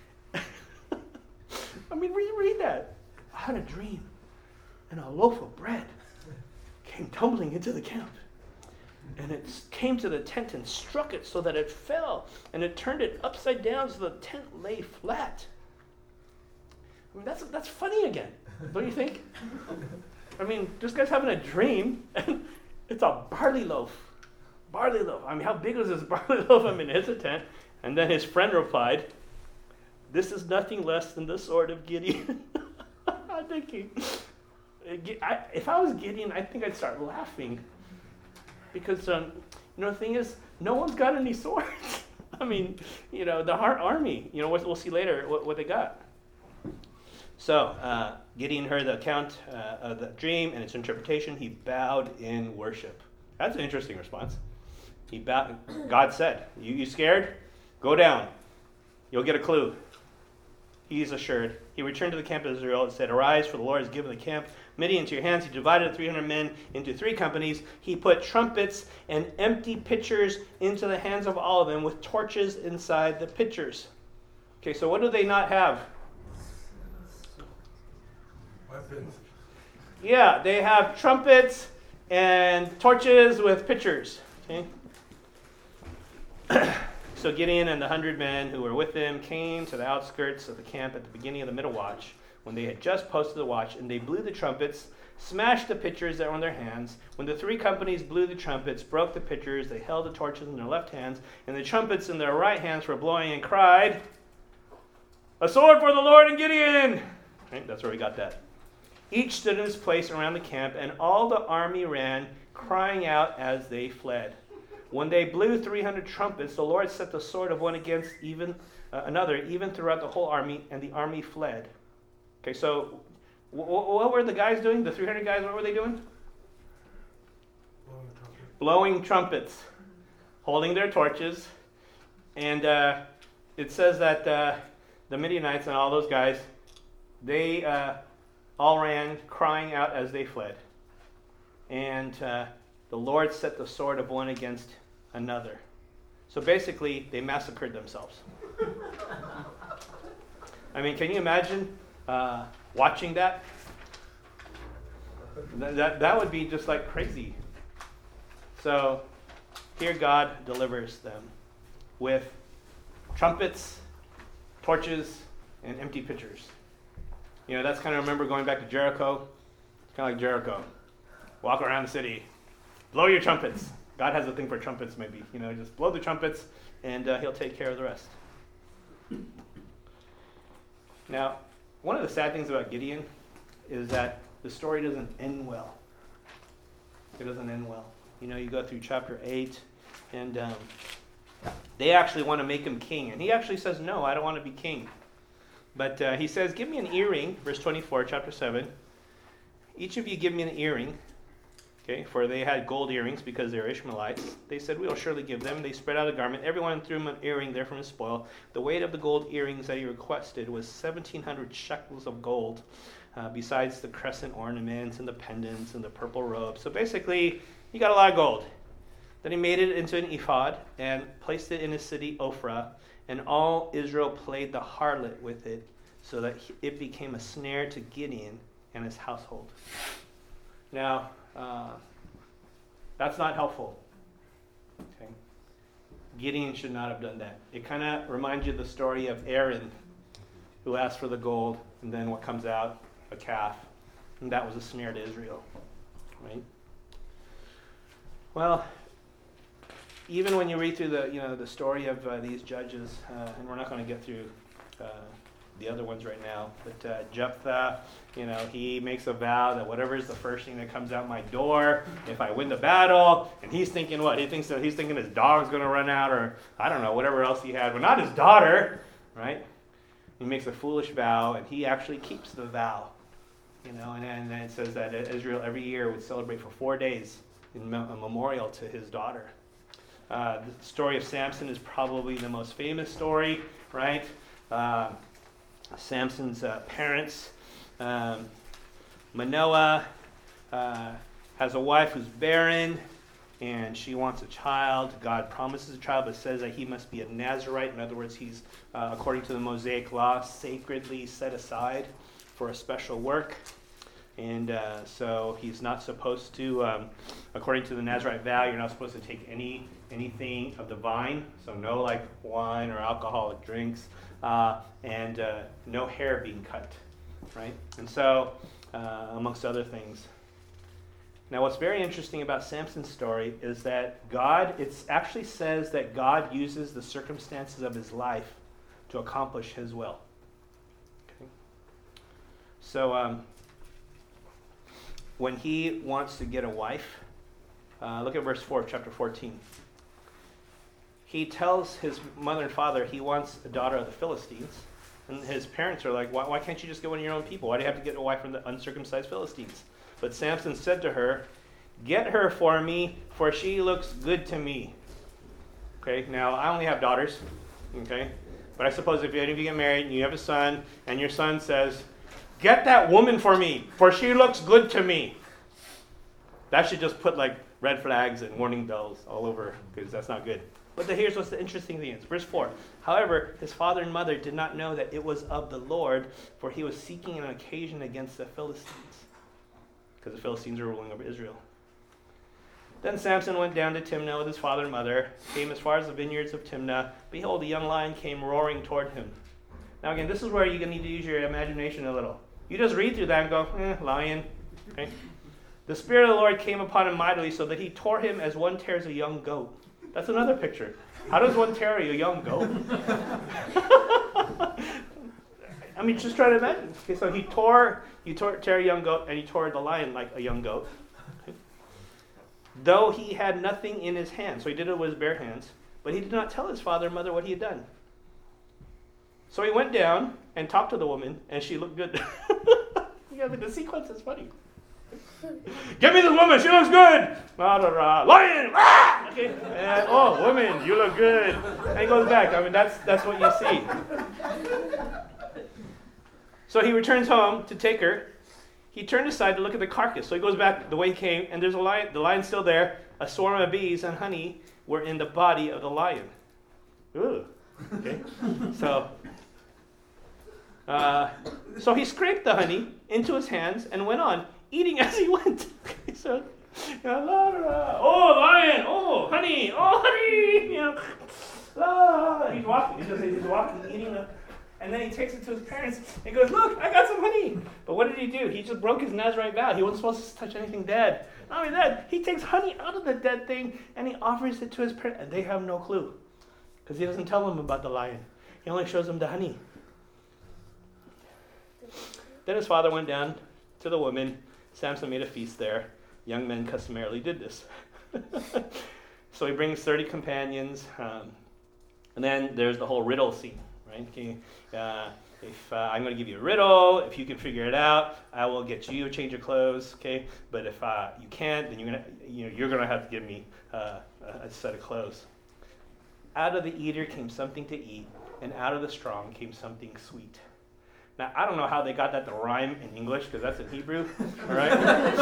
I mean, read that. I had a dream, and a loaf of bread came tumbling into the camp. And it came to the tent and struck it so that it fell, and it turned it upside down so the tent lay flat. I mean, that's funny again, don't you think? I mean, this guy's having a dream, and it's a barley loaf. Barley loaf. I mean, how big was this barley loaf? I mean, it's a tent. And then his friend replied, this is nothing less than the sword of Gideon. I'm thinking, if I was Gideon, I think I'd start laughing. Because, the thing is, no one's got any swords. I mean, the army, we'll see later what they got. So, Gideon heard the account of the dream and its interpretation. He bowed in worship. That's an interesting response. He bowed. God said, you scared? Go down. You'll get a clue. He's assured. He returned to the camp of Israel and said, arise, for the Lord has given the camp Midian into your hands. He divided the 300 men into 3 companies. He put trumpets and empty pitchers into the hands of all of them, with torches inside the pitchers. Okay, so what do they not have? Weapons. Yeah, they have trumpets and torches with pitchers. Okay. So Gideon and the 100 men who were with him came to the outskirts of the camp at the beginning of the middle watch, when they had just posted the watch, and they blew the trumpets, smashed the pitchers that were in their hands. When the 3 companies blew the trumpets, broke the pitchers, they held the torches in their left hands, and the trumpets in their right hands were blowing, and cried, a sword for the Lord and Gideon! Right, that's where we got that. Each stood in his place around the camp, and all the army ran, crying out as they fled. When they blew 300 trumpets, the Lord set the sword of one against another, even throughout the whole army, and the army fled. Okay, so what were the guys doing? The 300 guys, what were they doing? Blowing trumpets, holding their torches. And it says that the Midianites and all those guys, they all ran, crying out as they fled. And the Lord set the sword of one against another. So basically, they massacred themselves. I mean, can you imagine watching that? That would be just like crazy. So here God delivers them with trumpets, torches, and empty pitchers. You know, that's kind of, remember going back to Jericho? It's kind of like Jericho. Walk around the city. Blow your trumpets. God has a thing for trumpets maybe. You know, just blow the trumpets and he'll take care of the rest. Now, one of the sad things about Gideon is that the story doesn't end well. It doesn't end well. You know, you go through chapter 8 and they actually want to make him king. And he actually says, no, I don't want to be king. But he says, give me an earring, verse 24, chapter 7. Each of you give me an earring. Okay, for they had gold earrings because they were Ishmaelites. They said, we will surely give them. They spread out a garment. Everyone threw him an earring there from his spoil. The weight of the gold earrings that he requested was 1,700 shekels of gold, besides the crescent ornaments and the pendants and the purple robe. So basically, he got a lot of gold. Then he made it into an ephod and placed it in his city, Ophrah. And all Israel played the harlot with it, so that it became a snare to Gideon and his household. Now, that's not helpful. Okay. Gideon should not have done that. It kind of reminds you of the story of Aaron, who asked for the gold, and then what comes out? A calf. And that was a snare to Israel. Right? Well, even when you read through the story of these judges, and we're not going to get through the other ones right now, but Jephthah, he makes a vow that whatever is the first thing that comes out my door, if I win the battle, and he's thinking what? He's thinking his dog's going to run out, or I don't know, whatever else he had, but not his daughter, right? He makes a foolish vow, and he actually keeps the vow, and it says that Israel every year would celebrate for 4 days in a memorial to his daughter. The story of Samson is probably the most famous story, right? Samson's parents, Manoah, has a wife who's barren, and she wants a child. God promises a child, but says that he must be a Nazirite. In other words, he's, according to the Mosaic law, sacredly set aside for a special work. And so he's not supposed to, according to the Nazirite vow, you're not supposed to take anything of the vine. So no like wine or alcoholic drinks, and no hair being cut, right? And so, amongst other things. Now what's very interesting about Samson's story is that it actually says that God uses the circumstances of his life to accomplish his will. Okay? So, when he wants to get a wife, look at verse 4 of chapter 14. He tells his mother and father he wants a daughter of the Philistines. And his parents are like, why can't you just get one of your own people? Why do you have to get a wife from the uncircumcised Philistines? But Samson said to her, get her for me, for she looks good to me. Okay, now I only have daughters. Okay, but I suppose if any of you get married and you have a son, and your son says, get that woman for me, for she looks good to me. That should just put like red flags and warning bells all over, because that's not good. But here's what's the interesting thing is, verse 4. However, his father and mother did not know that it was of the Lord, for he was seeking an occasion against the Philistines, because the Philistines are ruling over Israel. Then Samson went down to Timnah with his father and mother, came as far as the vineyards of Timnah. Behold, a young lion came roaring toward him. Now again, this is where you need to use your imagination a little. You just read through that and go, lion. Okay? The Spirit of the Lord came upon him mightily, so that he tore him as one tears a young goat. That's another picture. How does one tear a young goat? I mean, just try to imagine. Okay, so he tore a young goat, and he tore the lion like a young goat. Okay. Though he had nothing in his hand, so he did it with his bare hands, but he did not tell his father and mother what he had done. So he went down and talked to the woman, and she looked good. The sequence is funny. Get me this woman, she looks good. Lion! Ah! Okay. And, oh, woman, you look good. And he goes back. I mean, that's what you see. So he returns home to take her. He turned aside to look at the carcass. So he goes back the way he came, and there's a lion. The lion's still there. A swarm of bees and honey were in the body of the lion. Ooh. Okay. So he scraped the honey into his hands and went on eating as he went. Okay, so, oh, lion, oh, honey, he's walking. He's walking, eating the. And then he takes it to his parents and goes, look, I got some honey. But what did he do? He just broke his Nazarite vow. He wasn't supposed to touch anything dead. Not only that, he takes honey out of the dead thing and he offers it to his parents. And they have no clue because he doesn't tell them about the lion. He only shows them the honey. Then his father went down to the woman. Samson made a feast there. Young men customarily did this. So he brings 30 companions. And then there's the whole riddle scene. Right? Okay. If I'm going to give you a riddle, if you can figure it out, I will get you a change of clothes. Okay, but if you can't, then you're going to have to give me a set of clothes. Out of the eater came something to eat, and out of the strong came something sweet. Now I don't know how they got that to rhyme in English because that's in Hebrew, all right?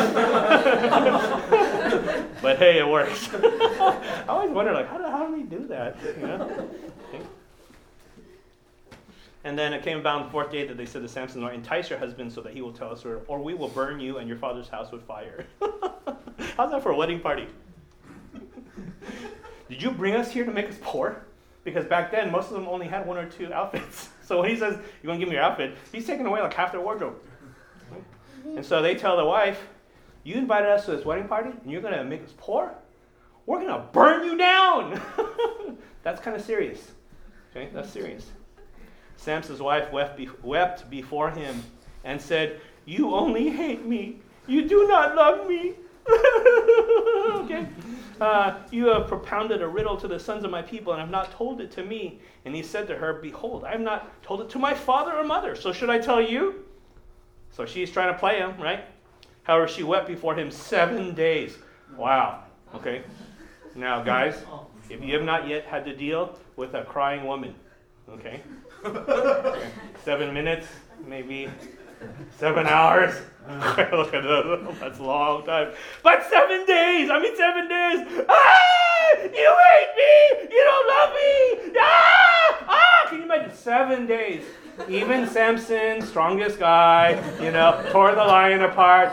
But hey, it works. I always wonder, like, how do we do that? You know? Okay. And then it came about on the fourth day that they said to Samson, entice your husband so that he will tell us, or we will burn you and your father's house with fire. How's that for a wedding party? Did you bring us here to make us poor? Because back then, most of them only had 1 or 2 outfits. So when he says, you're going to give me your outfit, he's taking away like half their wardrobe. And so they tell the wife, you invited us to this wedding party, and you're going to make us poor? We're going to burn you down. That's kind of serious. Okay, that's serious. Samson's wife wept before him and said, you only hate me. You do not love me. Okay. You have propounded a riddle to the sons of my people and have not told it to me. And he said to her, behold, I have not told it to my father or mother. So should I tell you? So she's trying to play him, right? However, she wept before him 7 days. Wow. Okay. Now, guys, if you have not yet had to deal with a crying woman, okay? 7 minutes, maybe 7 hours. Look at that. That's a long time. But 7 days. 7 days. Ah! You hate me. You don't love me. Ah! Ah! Can you imagine 7 days? Even Samson, strongest guy, tore the lion apart.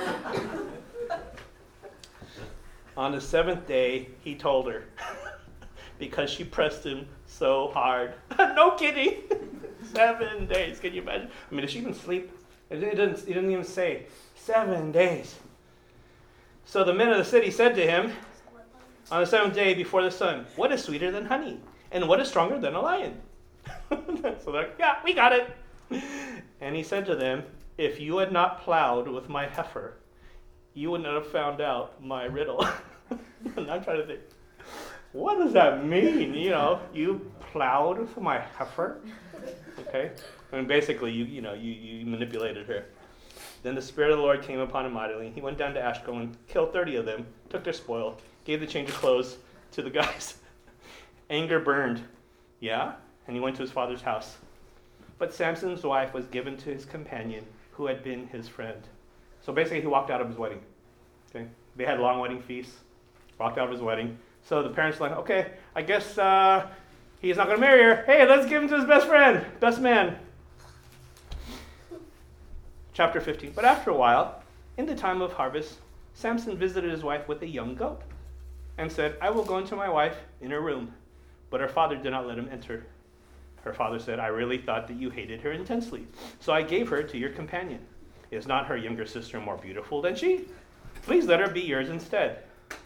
On the 7th day, he told her because she pressed him so hard. No kidding. 7 days. Can you imagine? Does she even sleep? It didn't even say. 7 days. So the men of the city said to him on the 7th day before the sun, what is sweeter than honey? And what is stronger than a lion? So they're like, yeah, we got it. And he said to them, if you had not plowed with my heifer, you would not have found out my riddle. And I'm trying to think, what does that mean? You plowed with my heifer? Okay? Basically, you manipulated her. Then the Spirit of the Lord came upon him mightily. He went down to Ashkelon, killed 30 of them, took their spoil, gave the change of clothes to the guys. Anger burned. Yeah? And he went to his father's house. But Samson's wife was given to his companion, who had been his friend. So basically, he walked out of his wedding. Okay? They had long wedding feasts. Walked out of his wedding. So the parents were like, okay, I guess he's not going to marry her. Hey, let's give him to his best friend, best man. Chapter 15. But after a while, in the time of harvest, Samson visited his wife with a young goat and said, I will go into my wife in her room. But her father did not let him enter. Her father said, I really thought that you hated her intensely, so I gave her to your companion. Is not her younger sister more beautiful than she? Please let her be yours instead.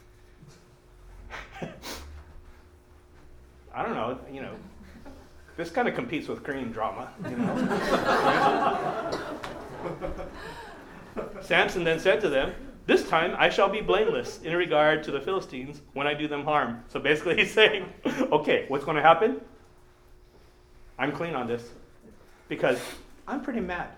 I don't know, this kind of competes with Korean drama, Samson then said to them, this time I shall be blameless in regard to the Philistines when I do them harm. So basically he's saying, okay, what's going to happen? I'm clean on this because I'm pretty mad.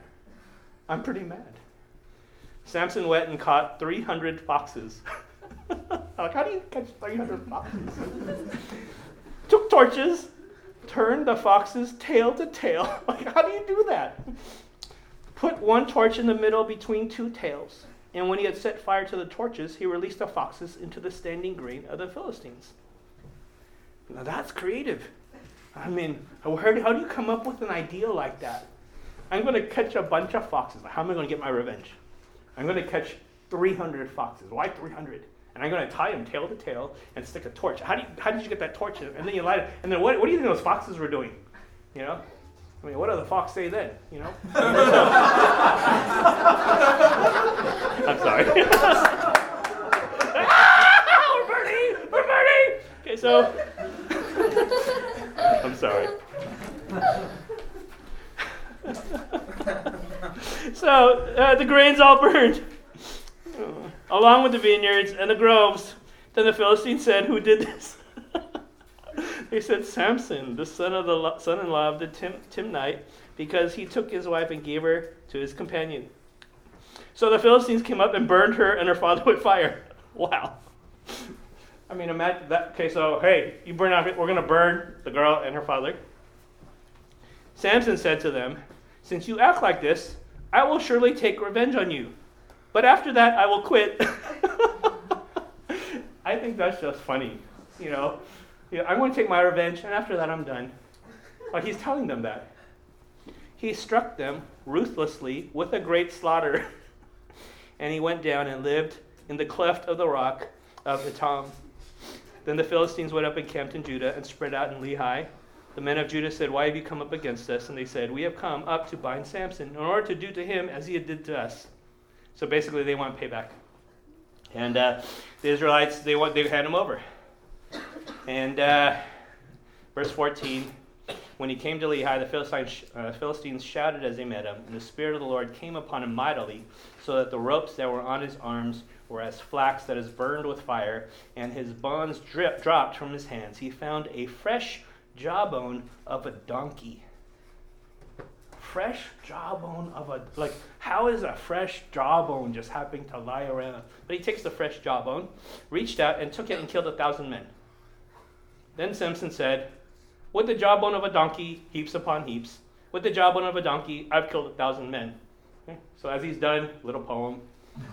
Samson went and caught 300 foxes. Like, how do you catch 300 foxes? Took torches, turned the fox's tail to tail. Like, how do you do that? Put one torch in the middle between 2 tails. And when he had set fire to the torches, he released the foxes into the standing grain of the Philistines. Now that's creative. I mean, how do you come up with an idea like that? I'm going to catch a bunch of foxes. How am I going to get my revenge? I'm going to catch 300 foxes. Why 300? And I'm going to tie them tail to tail and stick a torch. How did you get that torch? And then you light it. And then what do you think those foxes were doing? You know? I mean, what did the fox say then? You know? I'm sorry. We're burning! Okay, so I'm sorry. So the grains all burned, along with the vineyards and the groves. Then the Philistines said, "Who did this?" They said, "Samson, the son-in-law of the Timnite, because he took his wife and gave her to his companion." So the Philistines came up and burned her and her father with fire. Wow. I mean, imagine that. Okay, so, hey, you burn out, we're going to burn the girl and her father. Samson said to them, "Since you act like this, I will surely take revenge on you. But after that, I will quit." I think that's just funny, you know. Yeah, I'm going to take my revenge, and after that, I'm done. But he's telling them that. He struck them ruthlessly with a great slaughter. And he went down and lived in the cleft of the rock of Etam. Then the Philistines went up and camped in Judah and spread out in Lehi. The men of Judah said, "Why have you come up against us?" And they said, "We have come up to bind Samson in order to do to him as he did to us." So basically, they want payback. And the Israelites, they hand him over. And verse 14, when he came to Lehi, the Philistines shouted as they met him, and the Spirit of the Lord came upon him mightily, so that the ropes that were on his arms were as flax that is burned with fire, and his bonds dropped from his hands. He found a fresh jawbone of a donkey. Fresh jawbone of a, like, how is a fresh jawbone just happening to lie around? But he takes the fresh jawbone, reached out and took it and killed 1,000 men. Then Samson said, "With the jawbone of a donkey, heaps upon heaps. With the jawbone of a donkey, I've killed 1,000 men." Okay? So as he's done, little poem.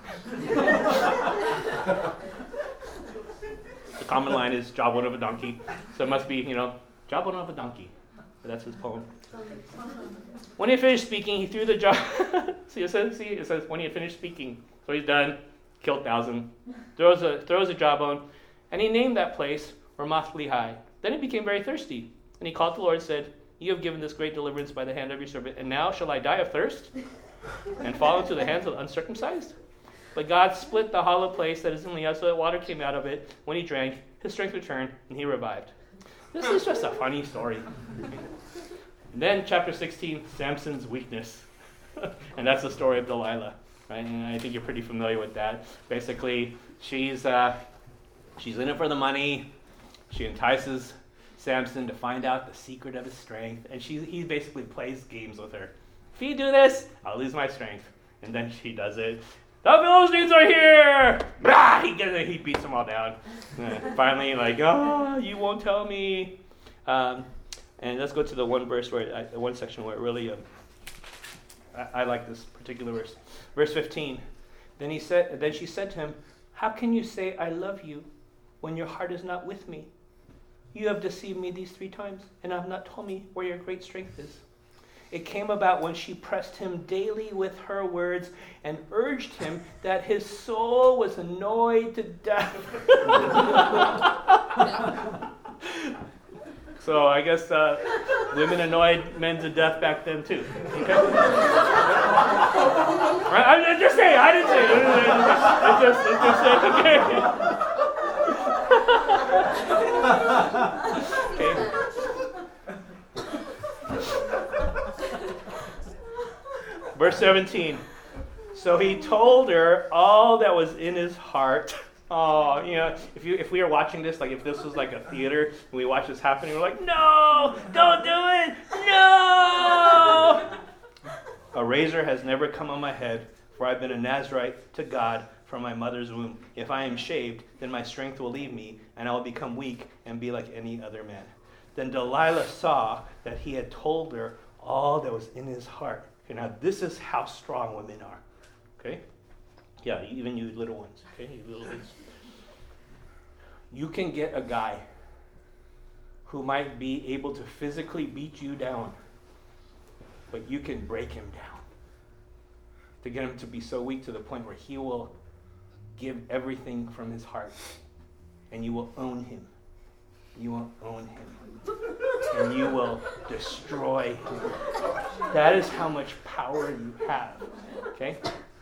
The common line is jawbone of a donkey. So it must be, jawbone of a donkey. But that's his poem. When he had finished speaking, he threw the jaw. It says when he had finished speaking. So he's done, killed 1,000, throws a jawbone, and he named that place Ramoth Lehi. Then he became very thirsty, and he called to the Lord and said, "You have given this great deliverance by the hand of your servant, and now shall I die of thirst and fall into the hands of the uncircumcised?" But God split the hollow place that is in Lehi, so that water came out of it. When he drank, his strength returned, and he revived. This is just a funny story. And then chapter 16, Samson's weakness. And that's the story of Delilah, right? And I think you're pretty familiar with that. Basically, she's in it for the money. She entices Samson to find out the secret of his strength. And he basically plays games with her. If you do this, I'll lose my strength. And then she does it. "The Philistines are here!" Bah! He beats them all down. Finally, you won't tell me. And let's go to the one section where it really, I like this particular verse. Verse 15. Then she said to him, "How can you say I love you when your heart is not with me? You have deceived me these 3 times, and have not told me where your great strength is." It came about when she pressed him daily with her words and urged him that his soul was annoyed to death. So I guess women annoyed men to death back then too. Okay? Right? I'm just saying. I didn't say it. It's just okay. Verse 17. So he told her all that was in his heart. Oh, if we were watching this, if this was like a theater, and we watch this happening, we're like, "No, don't do it, no!" "A razor has never come on my head, for I've been a Nazirite to God from my mother's womb. If I am shaved, then my strength will leave me, and I will become weak and be like any other man." Then Delilah saw that he had told her all that was in his heart. Okay, now this is how strong women are. Okay? Yeah, even you little ones. Okay, you little ones. You can get a guy who might be able to physically beat you down, but you can break him down. To get him to be so weak to the point where he will give everything from his heart, and you will own him. You will own him. And you will destroy him. That is how much power you have. Okay?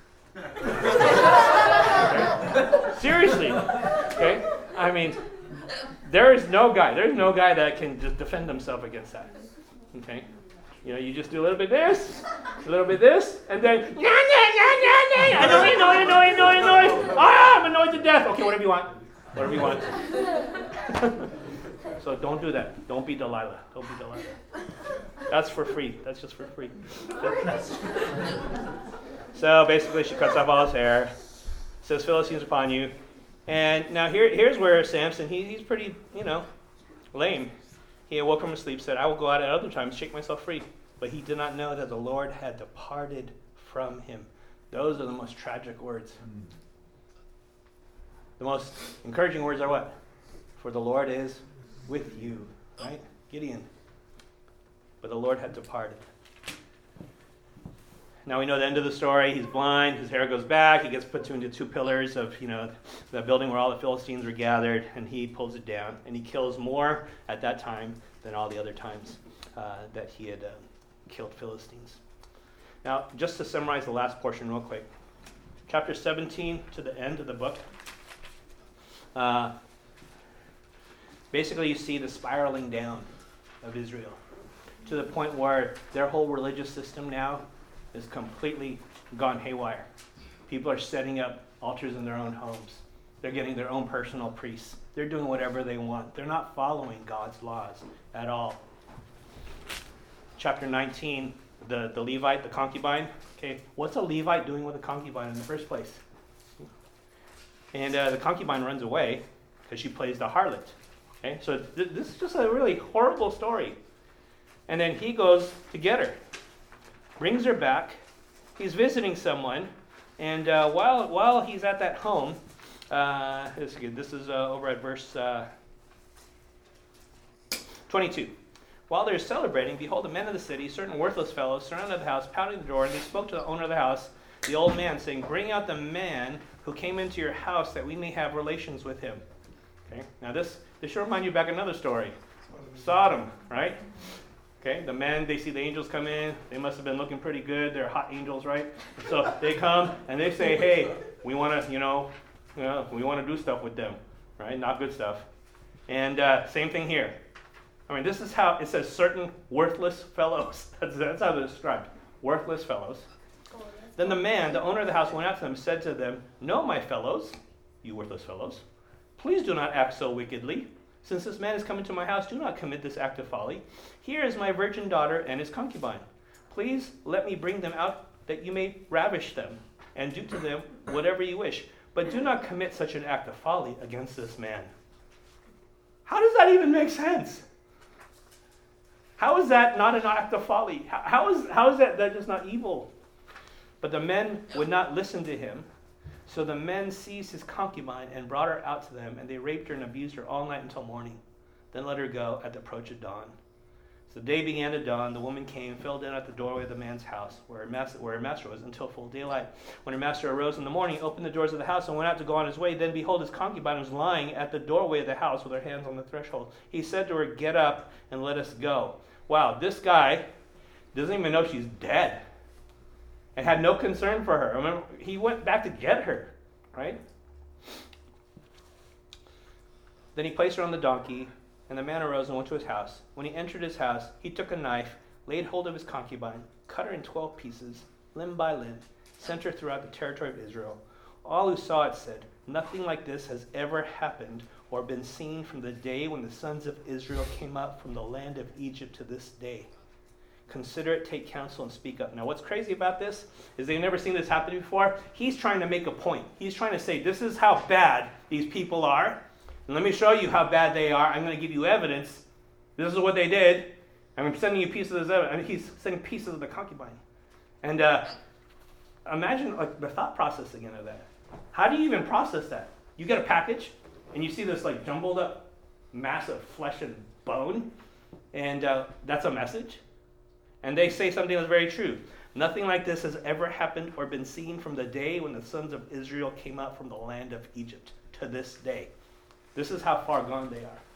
Okay? Seriously. Okay? I mean, there's no guy that can just defend himself against that. Okay? You know, you just do a little bit this, a little bit this, and then, annoying. Ah, I'm annoyed to death. Okay, whatever you want. Whatever you want. So don't do that. Don't be Delilah. Don't be Delilah. That's for free. That's just for free. So basically she cuts off all his hair, says, Philistines upon you. And now here's where Samson, he's pretty, lame. He awoke from his sleep, said, I will go out at other times, shake myself free. But he did not know that the Lord had departed from him. Those are the most tragic words. The most encouraging words are what? For the Lord is with you, right? Gideon. But the Lord had departed. Now we know the end of the story. He's blind. His hair goes back. He gets put into two pillars of, the building where all the Philistines were gathered, and he pulls it down. And he kills more at that time than all the other times that he had killed Philistines. Now, just to summarize the last portion real quick. Chapter 17 to the end of the book. Basically, you see the spiraling down of Israel to the point where their whole religious system now is completely gone haywire. People are setting up altars in their own homes. They're getting their own personal priests. They're doing whatever they want. They're not following God's laws at all. Chapter 19, the Levite, the concubine. Okay, what's a Levite doing with a concubine in the first place? And the concubine runs away because she plays the harlot. Okay, so this is just a really horrible story. And then he goes to get her. Brings her back. He's visiting someone, and while he's at that home, this is over at verse 22. While they're celebrating, behold, the men of the city, certain worthless fellows, surrounded the house, pounding the door, and they spoke to the owner of the house, the old man, saying, Bring out the man who came into your house, that we may have relations with him. Okay. Now this should remind you back another story, Sodom, right? Okay, the men, they see the angels come in. They must have been looking pretty good. They're hot angels, right? So they come and they say, hey, we want to, we want to do stuff with them, right? Not good stuff. And same thing here. I mean, this is how it says certain worthless fellows. That's how they're described. Worthless fellows. Then the man, the owner of the house, went out to them and said to them, No, my fellows, you worthless fellows, please do not act so wickedly. Since this man is come into my house, do not commit this act of folly. Here is my virgin daughter and his concubine. Please let me bring them out that you may ravish them and do to them whatever you wish. But do not commit such an act of folly against this man. How does that even make sense? How is that not an act of folly? How is that just not evil? But the men would not listen to him. So the men seized his concubine and brought her out to them, and they raped her and abused her all night until morning. Then let her go at the approach of dawn. So the day began to dawn. The woman came, fell down at the doorway of the man's house, where her master was, until full daylight. When her master arose in the morning, opened the doors of the house, and went out to go on his way. Then behold, his concubine was lying at the doorway of the house with her hands on the threshold. He said to her, Get up and let us go. Wow, this guy doesn't even know she's dead. And had no concern for her. Remember, he went back to get her, right? Then he placed her on the donkey, and the man arose and went to his house. When he entered his house, he took a knife, laid hold of his concubine, cut her in 12 pieces, limb by limb, sent her throughout the territory of Israel. All who saw it said, Nothing like this has ever happened or been seen from the day when the sons of Israel came up from the land of Egypt to this day. Consider it, take counsel, and speak up. Now, what's crazy about this is they've never seen this happen before. He's trying to make a point. He's trying to say, this is how bad these people are. And let me show you how bad they are. I'm going to give you evidence. This is what they did. I'm sending you pieces of evidence. And he's sending pieces of the concubine. And imagine the thought process again of that. How do you even process that? You get a package, and you see this jumbled up mass of flesh and bone, and that's a message. And they say something that's very true. Nothing like this has ever happened or been seen from the day when the sons of Israel came out from the land of Egypt to this day. This is how far gone they are.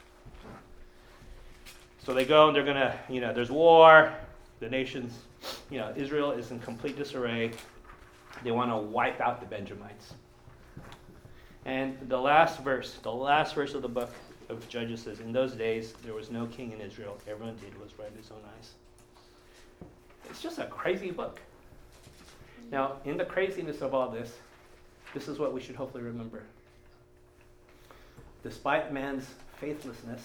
So they go and they're going to, there's war. The nations, Israel is in complete disarray. They want to wipe out the Benjamites. And the last verse of the book of Judges says, in those days there was no king in Israel. Everyone did what was right in his own eyes. It's just a crazy book. Now, in the craziness of all this, this is what we should hopefully remember. Despite man's faithlessness,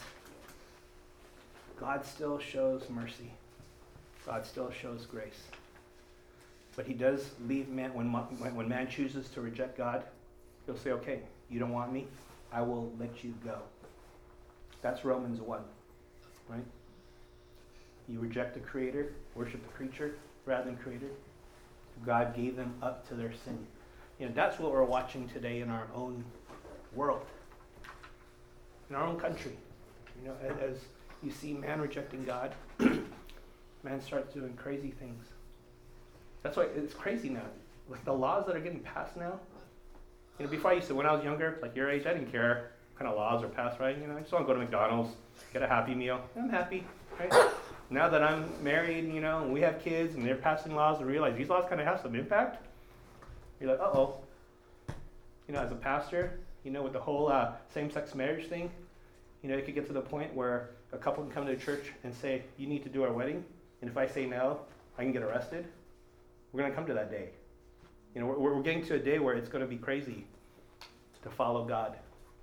God still shows mercy. God still shows grace. But he does leave man, when man chooses to reject God, he'll say, okay, you don't want me, I will let you go. That's Romans 1, right? You reject the Creator, worship the creature rather than Creator. God gave them up to their sin. That's what we're watching today in our own world, in our own country. As you see man rejecting God, man starts doing crazy things. That's why it's crazy now. With the laws that are getting passed now, before I used to, when I was younger, like your age, I didn't care what kind of laws are passed, right? I just want to go to McDonald's, get a Happy Meal. I'm happy, right? Now that I'm married, and we have kids, and they're passing laws, and realize these laws kind of have some impact. You're like, uh-oh. As a pastor, with the whole same-sex marriage thing, it could get to the point where a couple can come to the church and say, you need to do our wedding, and if I say no, I can get arrested. We're going to come to that day. We're getting to a day where it's going to be crazy to follow God.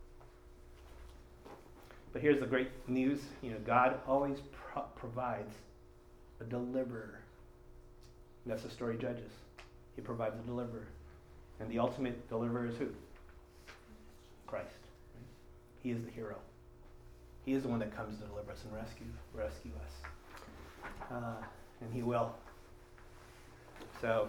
But here's the great news. God always provides a deliverer. And that's the story of Judges. He provides a deliverer. And the ultimate deliverer is who? Christ. He is the hero. He is the one that comes to deliver us and rescue us. And he will. So,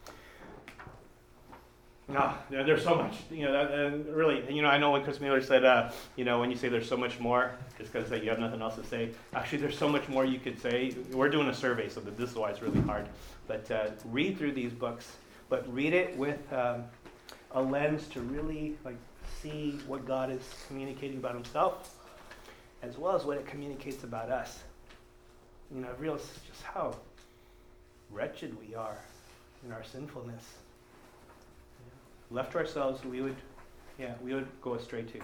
there's so much, really, I know when Chris Mueller said, when you say there's so much more, it's because you have nothing else to say. Actually, there's so much more you could say. We're doing a survey, so this is why it's really hard. But read through these books, but read it with a lens to really see what God is communicating about himself, as well as what it communicates about us. I've realized just how wretched we are in our sinfulness. Left to ourselves, we would go astray too.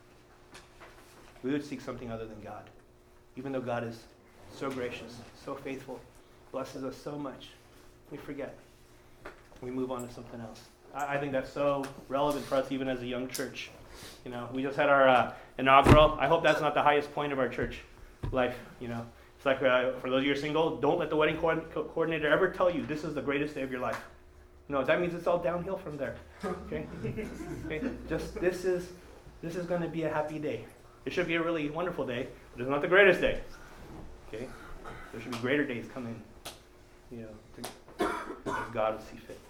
We would seek something other than God. Even though God is so gracious, so faithful, blesses us so much, we forget. We move on to something else. I think that's so relevant for us even as a young church. We just had our inaugural. I hope that's not the highest point of our church life. It's like for those of you who are single, don't let the wedding coordinator ever tell you this is the greatest day of your life. No, that means it's all downhill from there. Okay? Just this is going to be a happy day. It should be a really wonderful day, but it's not the greatest day. Okay? There should be greater days coming. As God would see fit.